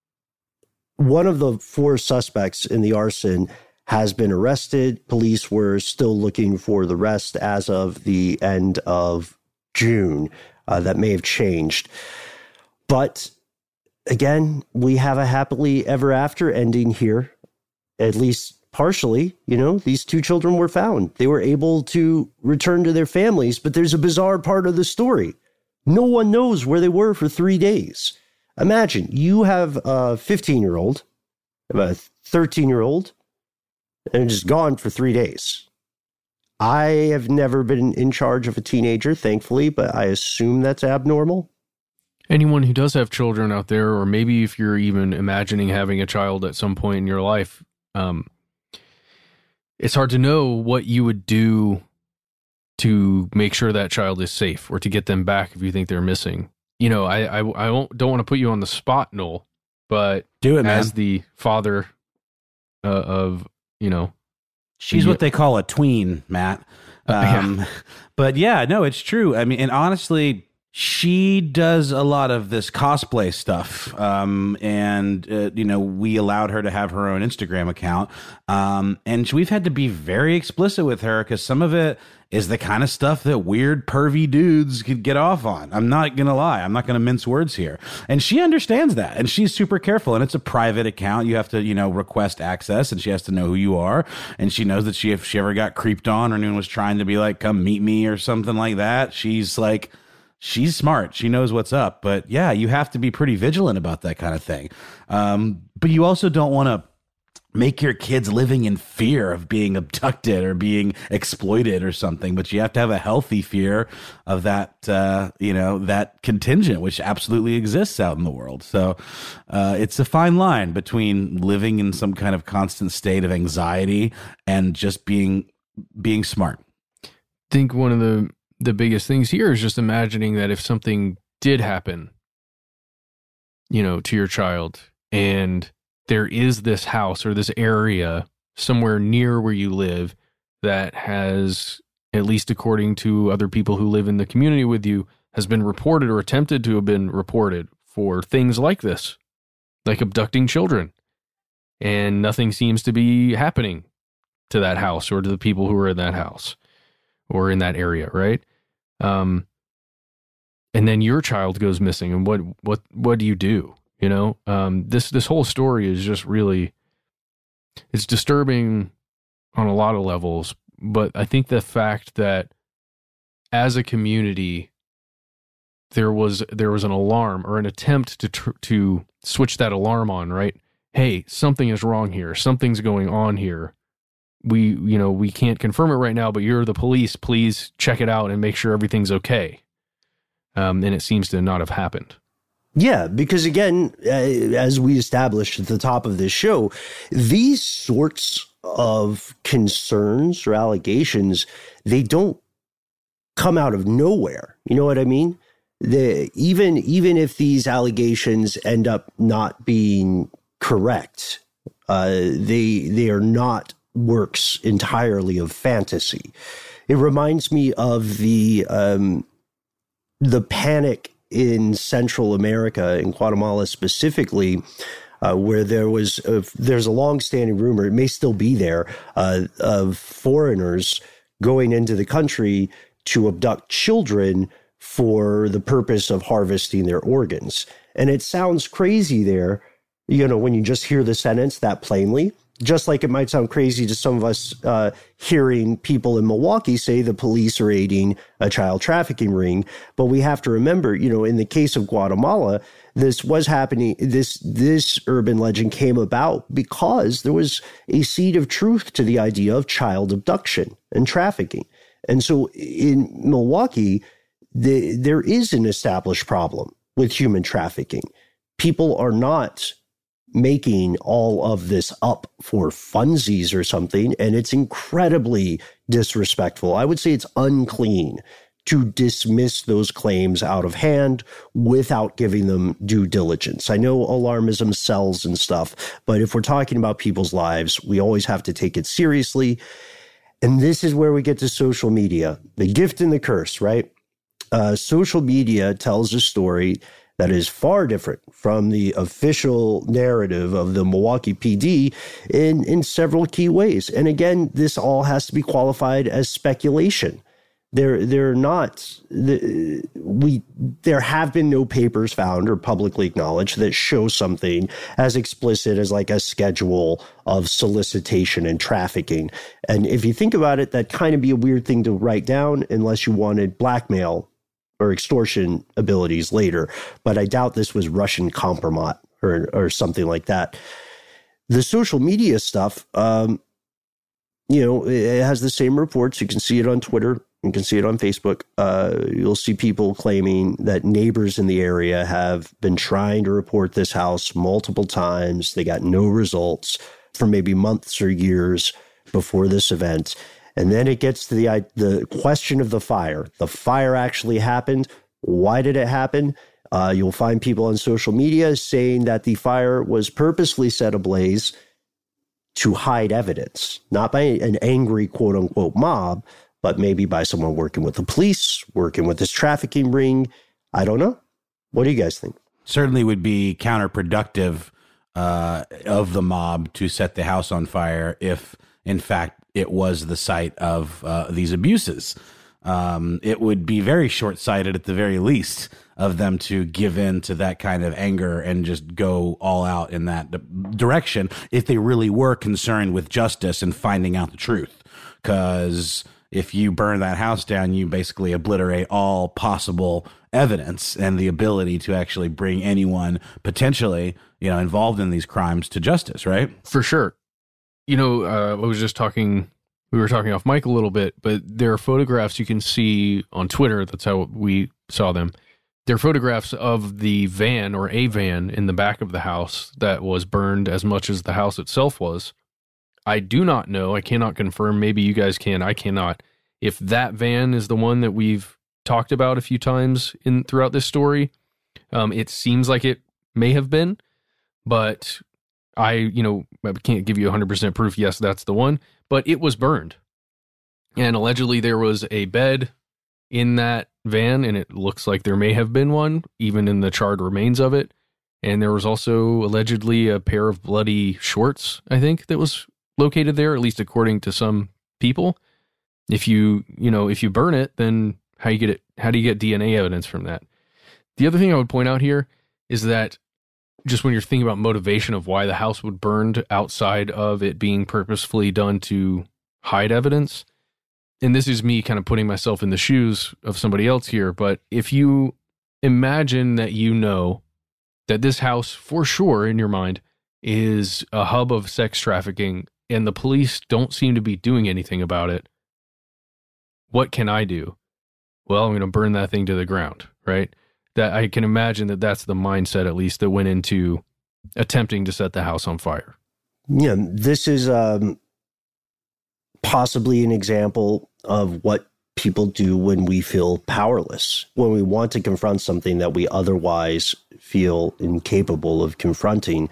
Speaker 3: One of the 4 suspects in the arson has been arrested. Police were still looking for the rest as of the end of June. That may have changed. But again, we have a happily ever after ending here, at least partially. These 2 children were found. They were able to return to their families, but there's a bizarre part of the story. No one knows where they were for 3 days. Imagine you have a 15-year-old, a 13-year-old, and just gone for 3 days. I have never been in charge of a teenager, thankfully, but I assume that's abnormal.
Speaker 5: Anyone who does have children out there, or maybe if you're even imagining having a child at some point in your life, it's hard to know what you would do to make sure that child is safe, or to get them back if you think they're missing. I don't want to put you on the spot, Noel, but
Speaker 4: do it, man.
Speaker 5: As the father of,
Speaker 4: she's what they call a tween, Matt. But yeah, no, it's true. I mean, and honestly, she does a lot of this cosplay stuff. We allowed her to have her own Instagram account. And we've had to be very explicit with her, because some of it is the kind of stuff that weird, pervy dudes could get off on. I'm not going to lie. I'm not going to mince words here. And she understands that. And she's super careful. And it's a private account. You have to, request access, and she has to know who you are. And she knows that if she ever got creeped on, or anyone was trying to be like, come meet me or something like that, she's smart. She knows what's up. But yeah, you have to be pretty vigilant about that kind of thing. But you also don't want to make your kids living in fear of being abducted or being exploited or something, but you have to have a healthy fear of that, that contingent, which absolutely exists out in the world. So it's a fine line between living in some kind of constant state of anxiety and just being smart.
Speaker 5: I think one of the biggest things here is just imagining that if something did happen, to your child, and there is this house or this area somewhere near where you live that has, at least according to other people who live in the community with you, has been reported or attempted to have been reported for things like this, like abducting children. And nothing seems to be happening to that house or to the people who are in that house or in that area, right? And then your child goes missing, and what do you do? This whole story is just really, it's disturbing on a lot of levels, but I think the fact that as a community, there was an alarm or an attempt to switch that alarm on, right? Hey, something is wrong here. Something's going on here. We can't confirm it right now, but you're the police. Please check it out and make sure everything's okay. And it seems to not have happened.
Speaker 3: Yeah, because again, as we established at the top of this show, these sorts of concerns or allegations, they don't come out of nowhere. You know what I mean? Even if these allegations end up not being correct, they are not works entirely of fantasy. It reminds me of the panic in Central America, in Guatemala specifically, where there's a long-standing rumor, it may still be there, of foreigners going into the country to abduct children for the purpose of harvesting their organs. And it sounds crazy there, when you just hear the sentence that plainly, just like it might sound crazy to some of us hearing people in Milwaukee say the police are aiding a child trafficking ring. But we have to remember, in the case of Guatemala, this was happening. This urban legend came about because there was a seed of truth to the idea of child abduction and trafficking. And so in Milwaukee, there is an established problem with human trafficking. People are not making all of this up for funsies or something, and it's incredibly disrespectful. I would say it's unclean to dismiss those claims out of hand without giving them due diligence. I know alarmism sells and stuff, but if we're talking about people's lives, we always have to take it seriously. And this is where we get to social media, the gift and the curse, right? Social media tells a story that is far different from the official narrative of the Milwaukee PD in several key ways. And again, this all has to be qualified as speculation. There have been no papers found or publicly acknowledged that show something as explicit as like a schedule of solicitation and trafficking. And if you think about it, that'd kind of be a weird thing to write down unless you wanted blackmail or extortion abilities later. But I doubt this was Russian compromat or something like that. The social media stuff, it has the same reports. You can see it on Twitter. You can see it on Facebook. You'll see people claiming that neighbors in the area have been trying to report this house multiple times. They got no results for maybe months or years before this event. And then it gets to the question of the fire. The fire actually happened. Why did it happen? You'll find people on social media saying that the fire was purposely set ablaze to hide evidence, not by an angry quote unquote mob, but maybe by someone working with the police, working with this trafficking ring. I don't know. What do you guys think?
Speaker 4: Certainly would be counterproductive of the mob to set the house on fire if, in fact, it was the site of these abuses. It would be very short-sighted at the very least of them to give in to that kind of anger and just go all out in that direction if they really were concerned with justice and finding out the truth. Because if you burn that house down, you basically obliterate all possible evidence and the ability to actually bring anyone potentially, involved in these crimes to justice, right?
Speaker 5: For sure. I was just we were talking off mic a little bit, but there are photographs you can see on Twitter. That's how we saw them. There are photographs of the van or a van in the back of the house that was burned as much as the house itself was. I do not know. I cannot confirm. Maybe you guys can. I cannot. If that van is the one that we've talked about a few times throughout this story, it seems like it may have been, but I can't give you 100% proof. Yes, that's the one, but it was burned. And allegedly there was a bed in that van, and it looks like there may have been one, even in the charred remains of it. And there was also allegedly a pair of bloody shorts, I think, that was located there, at least according to some people. If you burn it, then how do you get DNA evidence from that? The other thing I would point out here is that just when you're thinking about motivation of why the house would burn outside of it being purposefully done to hide evidence, and this is me kind of putting myself in the shoes of somebody else here, but if you imagine that you know that this house, for sure, in your mind, is a hub of sex trafficking, and the police don't seem to be doing anything about it. What can I do? Well, I'm going to burn that thing to the ground, right? That I can imagine that that's the mindset, at least, that went into attempting to set the house on fire.
Speaker 3: Yeah, this is possibly an example of what people do when we feel powerless, when we want to confront something that we otherwise feel incapable of confronting.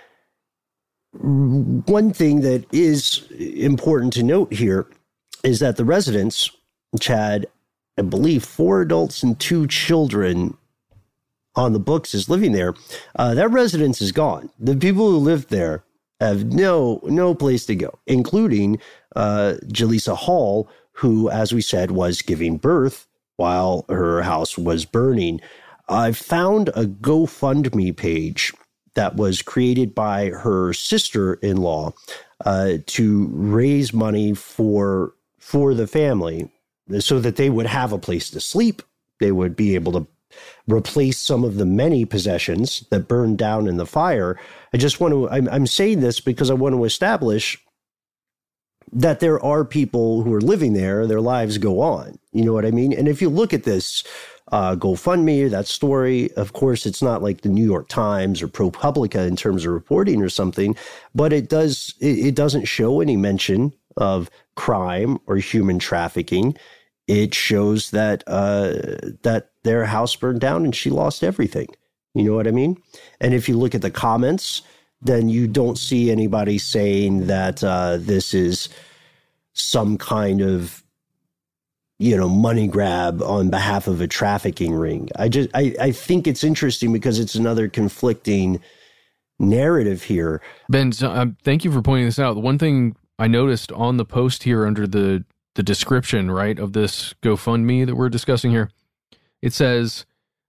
Speaker 3: One thing that is important to note here is that the residents, which had, I believe, 4 adults and 2 children on the books as living there, that residence is gone. The people who lived there have no place to go, including Jaleesa Hall, who, as we said, was giving birth while her house was burning. I found a GoFundMe page that was created by her sister-in-law to raise money for the family so that they would have a place to sleep. They would be able to replace some of the many possessions that burned down in the fire. I'm saying this because I want to establish that there are people who are living there, their lives go on. You know what I mean? And if you look at this GoFundMe, that story, of course, it's not like the New York Times or ProPublica in terms of reporting or something, but it doesn't show any mention of crime or human trafficking. It shows that that their house burned down and she lost everything. You know what I mean? And if you look at the comments, then you don't see anybody saying that this is some kind of, money grab on behalf of a trafficking ring. I think it's interesting because it's another conflicting narrative here.
Speaker 5: Ben, thank you for pointing this out. The one thing I noticed on the post here under the description, right, of this GoFundMe that we're discussing here, it says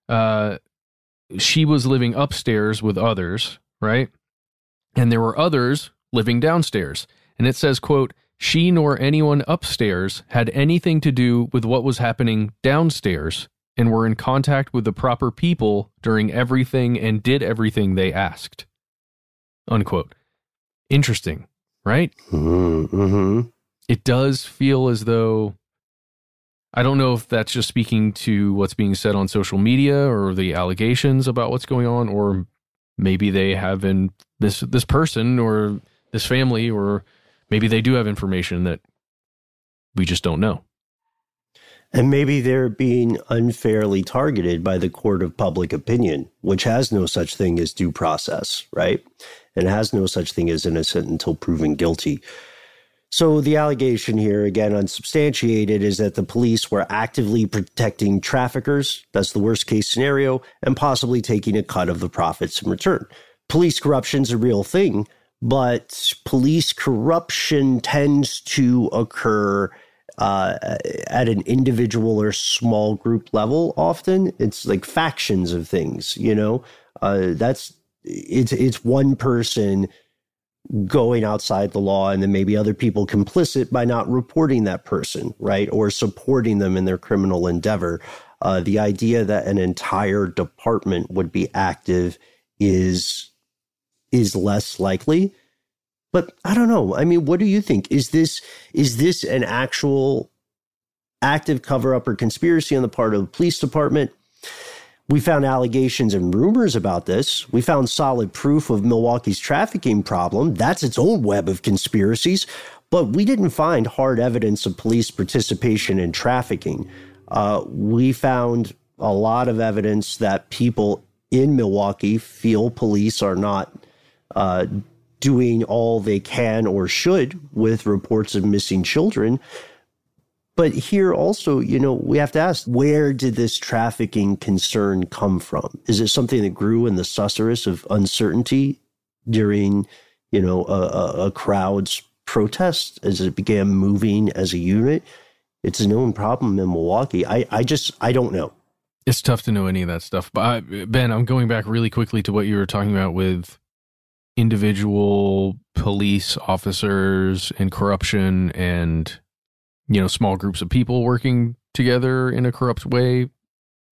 Speaker 5: she was living upstairs with others, right? And there were others living downstairs. And it says, quote, she nor anyone upstairs had anything to do with what was happening downstairs and were in contact with the proper people during everything and did everything they asked. Unquote. Interesting, right?
Speaker 3: Mm-hmm.
Speaker 5: It does feel as though, I don't know if that's just speaking to what's being said on social media or the allegations about what's going on, or maybe they have this person or this family, or maybe they do have information that we just don't know.
Speaker 3: And maybe they're being unfairly targeted by the court of public opinion, which has no such thing as due process, right? And has no such thing as innocent until proven guilty. So the allegation here, again, unsubstantiated, is that the police were actively protecting traffickers. That's the worst case scenario, and possibly taking a cut of the profits in return. Police corruption's a real thing, but police corruption tends to occur at an individual or small group level. Often it's like factions of things, it's one person going outside the law, and then maybe other people complicit by not reporting that person, right? Or supporting them in their criminal endeavor. The idea that an entire department would be active is less likely. But I don't know. I mean, what do you think? Is this an actual active cover-up or conspiracy on the part of the police department? We found allegations and rumors about this. We found solid proof of Milwaukee's trafficking problem. That's its own web of conspiracies. But we didn't find hard evidence of police participation in trafficking. We found a lot of evidence that people in Milwaukee feel police are not doing all they can or should with reports of missing children. But here also, we have to ask, where did this trafficking concern come from? Is it something that grew in the susurrus of uncertainty during, a crowd's protest as it began moving as a unit? It's a known problem in Milwaukee. I don't know.
Speaker 5: It's tough to know any of that stuff. But Ben, I'm going back really quickly to what you were talking about with individual police officers and corruption and small groups of people working together in a corrupt way.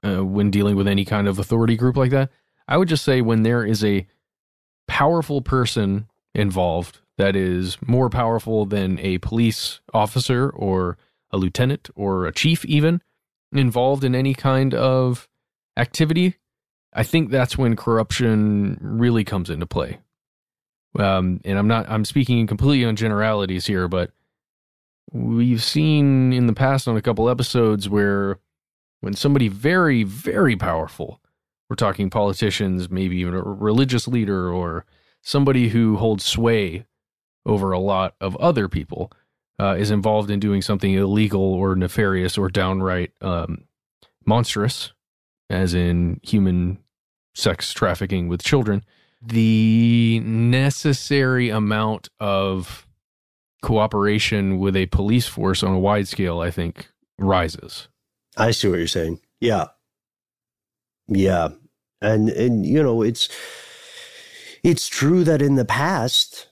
Speaker 5: when dealing with any kind of authority group like that. I would just say when there is a powerful person involved that is more powerful than a police officer or a lieutenant or a chief even involved in any kind of activity, I think that's when corruption really comes into play. And I'm speaking completely on generalities here, but we've seen in the past on a couple episodes where when somebody very, very powerful, we're talking politicians, maybe even a religious leader or somebody who holds sway over a lot of other people, is involved in doing something illegal or nefarious or downright monstrous, as in human sex trafficking with children, the necessary amount of cooperation with a police force on a wide scale, I think, rises.
Speaker 3: I see what you're saying. Yeah. Yeah. And you know, it's true that in the past,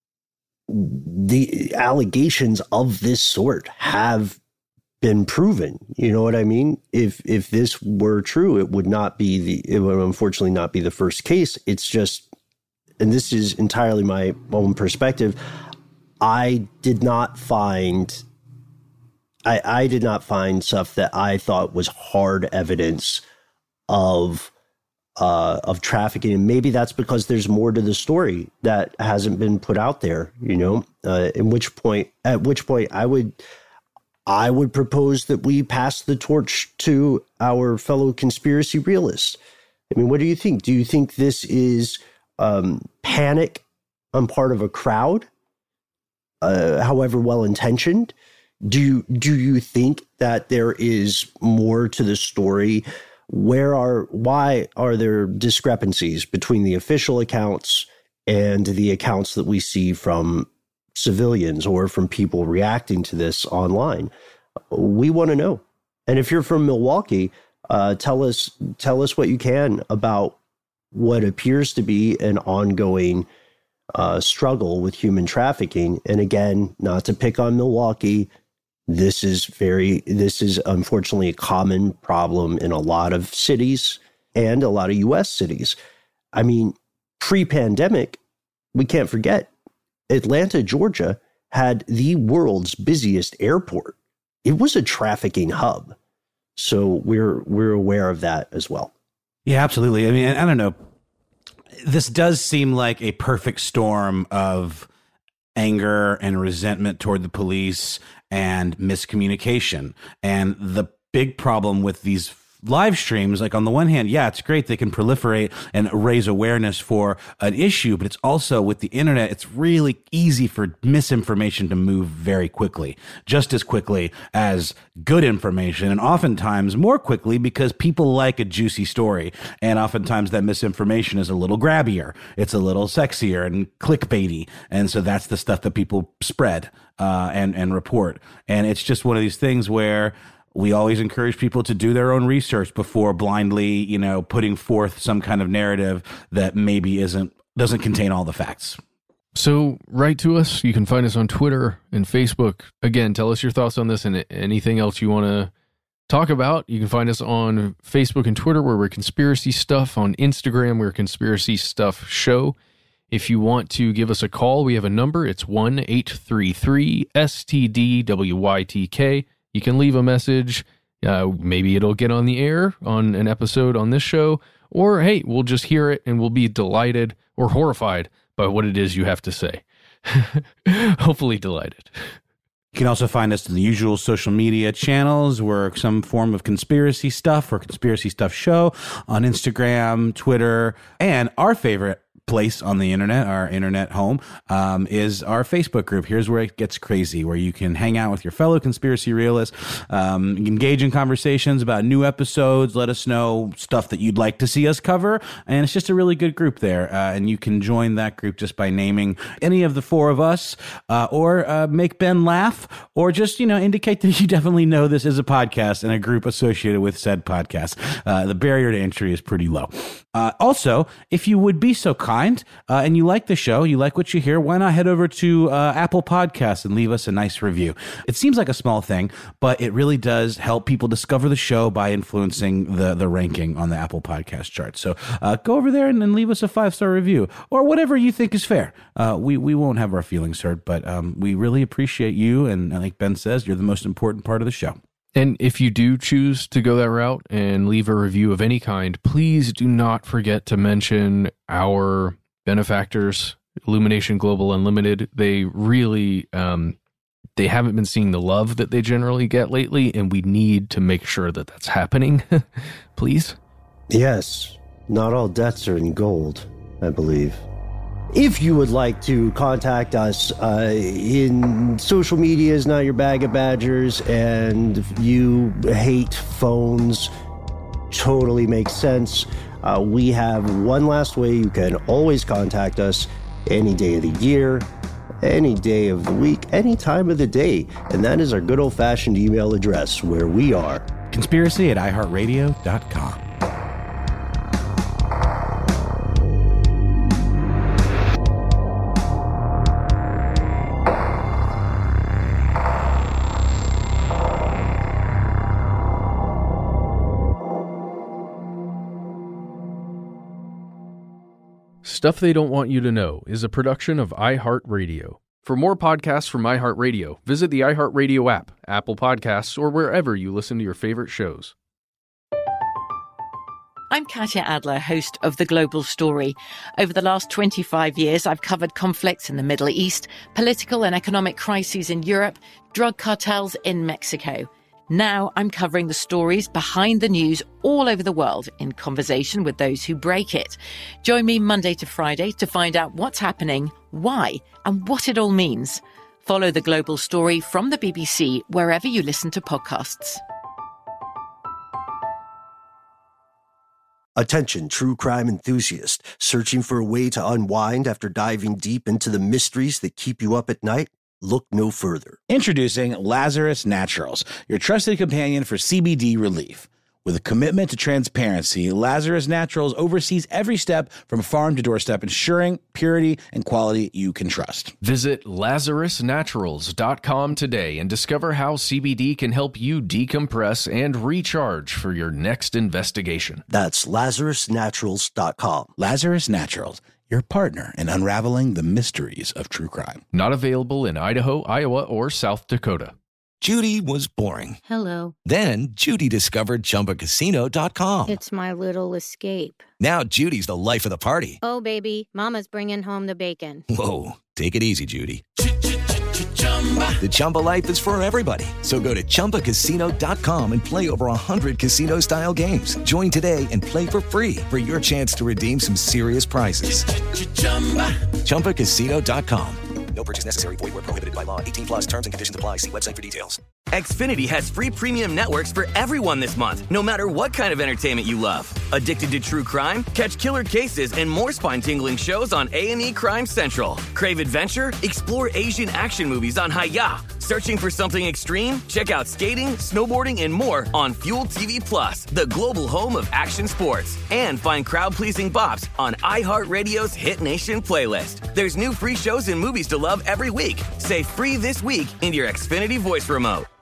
Speaker 3: the allegations of this sort have been proven. You know what I mean? If this were true, it would unfortunately not be the first case. It's just, and this is entirely my own perspective, I did not find stuff that I thought was hard evidence of trafficking. And maybe that's because there's more to the story that hasn't been put out there, you know, at which point I would propose that we pass the torch to our fellow conspiracy realists. I mean, what do you think? Do you think this is panic on part of a crowd, however well-intentioned? Do you think that there is more to the story? Why are there discrepancies between the official accounts and the accounts that we see from civilians or from people reacting to this online? We want to know. And if you're from Milwaukee, tell us what you can about what appears to be an ongoing struggle with human trafficking. And again, not to pick on Milwaukee, this is unfortunately a common problem in a lot of cities and a lot of U.S. cities. I mean, pre-pandemic, we can't forget, Atlanta, Georgia had the world's busiest airport. It was a trafficking hub. So we're aware of that as well.
Speaker 4: Yeah, absolutely. I mean, I don't know. This does seem like a perfect storm of anger and resentment toward the police and miscommunication. And the big problem with these live streams, like on the one hand, yeah, it's great. They can proliferate and raise awareness for an issue, but it's also with the internet, it's really easy for misinformation to move very quickly, just as quickly as good information. And oftentimes more quickly because people like a juicy story. And oftentimes that misinformation is a little grabbier. It's a little sexier and clickbaity. And so that's the stuff that people spread, and report. And it's just one of these things where we always encourage people to do their own research before blindly, you know, putting forth some kind of narrative that maybe doesn't contain all the facts.
Speaker 5: So write to us. You can find us on Twitter and Facebook. Again, tell us your thoughts on this and anything else you want to talk about. You can find us on Facebook and Twitter where we're Conspiracy Stuff. On Instagram, we're Conspiracy Stuff Show. If you want to give us a call, we have a number. It's 1-833-STD-WYTK. You can leave a message. Maybe it'll get on the air on an episode on this show. Or, hey, we'll just hear it and we'll be delighted or horrified by what it is you have to say. Hopefully delighted.
Speaker 4: You can also find us in the usual social media channels. We're some form of Conspiracy Stuff or Conspiracy Stuff Show on Instagram, Twitter, and our favorite place on the internet, our internet home, is our Facebook group. Here's where it gets crazy, where you can hang out with your fellow conspiracy realists, engage in conversations about new episodes, let us know stuff that you'd like to see us cover, and it's just a really good group there. And you can join that group just by naming any of the four of us, or make Ben laugh, or just, indicate that you definitely know this is a podcast and a group associated with said podcast. The barrier to entry is pretty low. Also, if you would be so kind mind and you like the show, you like what you hear, why not head over to Apple Podcasts and leave us a nice review? It seems like a small thing, but it really does help people discover the show by influencing the ranking on the Apple Podcast chart. So go over there and leave us a 5-star review or whatever you think is fair. We won't have our feelings hurt, but we really appreciate you. And like Ben says, you're the most important part of the show.
Speaker 5: And if you do choose to go that route and leave a review of any kind, please do not forget to mention our benefactors, Illumination Global Unlimited. They really, they haven't been seeing the love that they generally get lately, and we need to make sure that that's happening. Please?
Speaker 3: Yes. Not all debts are in gold, I believe. If you would like to contact us in social media is not your bag of Badgers, and if you hate phones, totally makes sense. We have one last way you can always contact us any day of the year, any day of the week, any time of the day, and that is our good old-fashioned email address where we are
Speaker 4: conspiracy@iheartradio.com.
Speaker 5: Stuff They Don't Want You to Know is a production of iHeartRadio. For more podcasts from iHeartRadio, visit the iHeartRadio app, Apple Podcasts, or wherever you listen to your favorite shows.
Speaker 12: I'm Katya Adler, host of The Global Story. Over the last 25 years, I've covered conflicts in the Middle East, political and economic crises in Europe, drug cartels in Mexico. Now I'm covering the stories behind the news all over the world in conversation with those who break it. Join me Monday to Friday to find out what's happening, why, and what it all means. Follow The Global Story from the BBC wherever you listen to podcasts.
Speaker 3: Attention, true crime enthusiast, searching for a way to unwind after diving deep into the mysteries that keep you up at night? Look no further.
Speaker 9: Introducing Lazarus Naturals, your trusted companion for CBD relief. With a commitment to transparency, Lazarus Naturals oversees every step from farm to doorstep, ensuring purity and quality you can trust.
Speaker 5: Visit LazarusNaturals.com today and discover how CBD can help you decompress and recharge for your next investigation.
Speaker 3: That's LazarusNaturals.com.
Speaker 9: Lazarus Naturals, your partner in unraveling the mysteries of true crime.
Speaker 5: Not available in Idaho, Iowa, or South Dakota.
Speaker 13: Judy was boring.
Speaker 14: Hello.
Speaker 13: Then Judy discovered ChumbaCasino.com.
Speaker 14: It's my little escape.
Speaker 13: Now Judy's the life of the party.
Speaker 14: Oh, baby, mama's bringing home the bacon.
Speaker 13: Whoa, take it easy, Judy. The Chumba life is for everybody. So go to ChumbaCasino.com and play over 100 casino-style games. Join today and play for free for your chance to redeem some serious prizes. ChumbaCasino.com.
Speaker 15: No purchase necessary. Void where prohibited by law. 18 plus terms and conditions apply. See website for details. Xfinity has free premium networks for everyone this month, no matter what kind of entertainment you love. Addicted to true crime? Catch killer cases and more spine-tingling shows on A&E Crime Central. Crave adventure? Explore Asian action movies on Hi-YAH. Searching for something extreme? Check out skating, snowboarding, and more on Fuel TV Plus, the global home of action sports. And find crowd-pleasing bops on iHeartRadio's Hit Nation playlist. There's new free shows and movies to love every week. Say free this week in your Xfinity voice remote.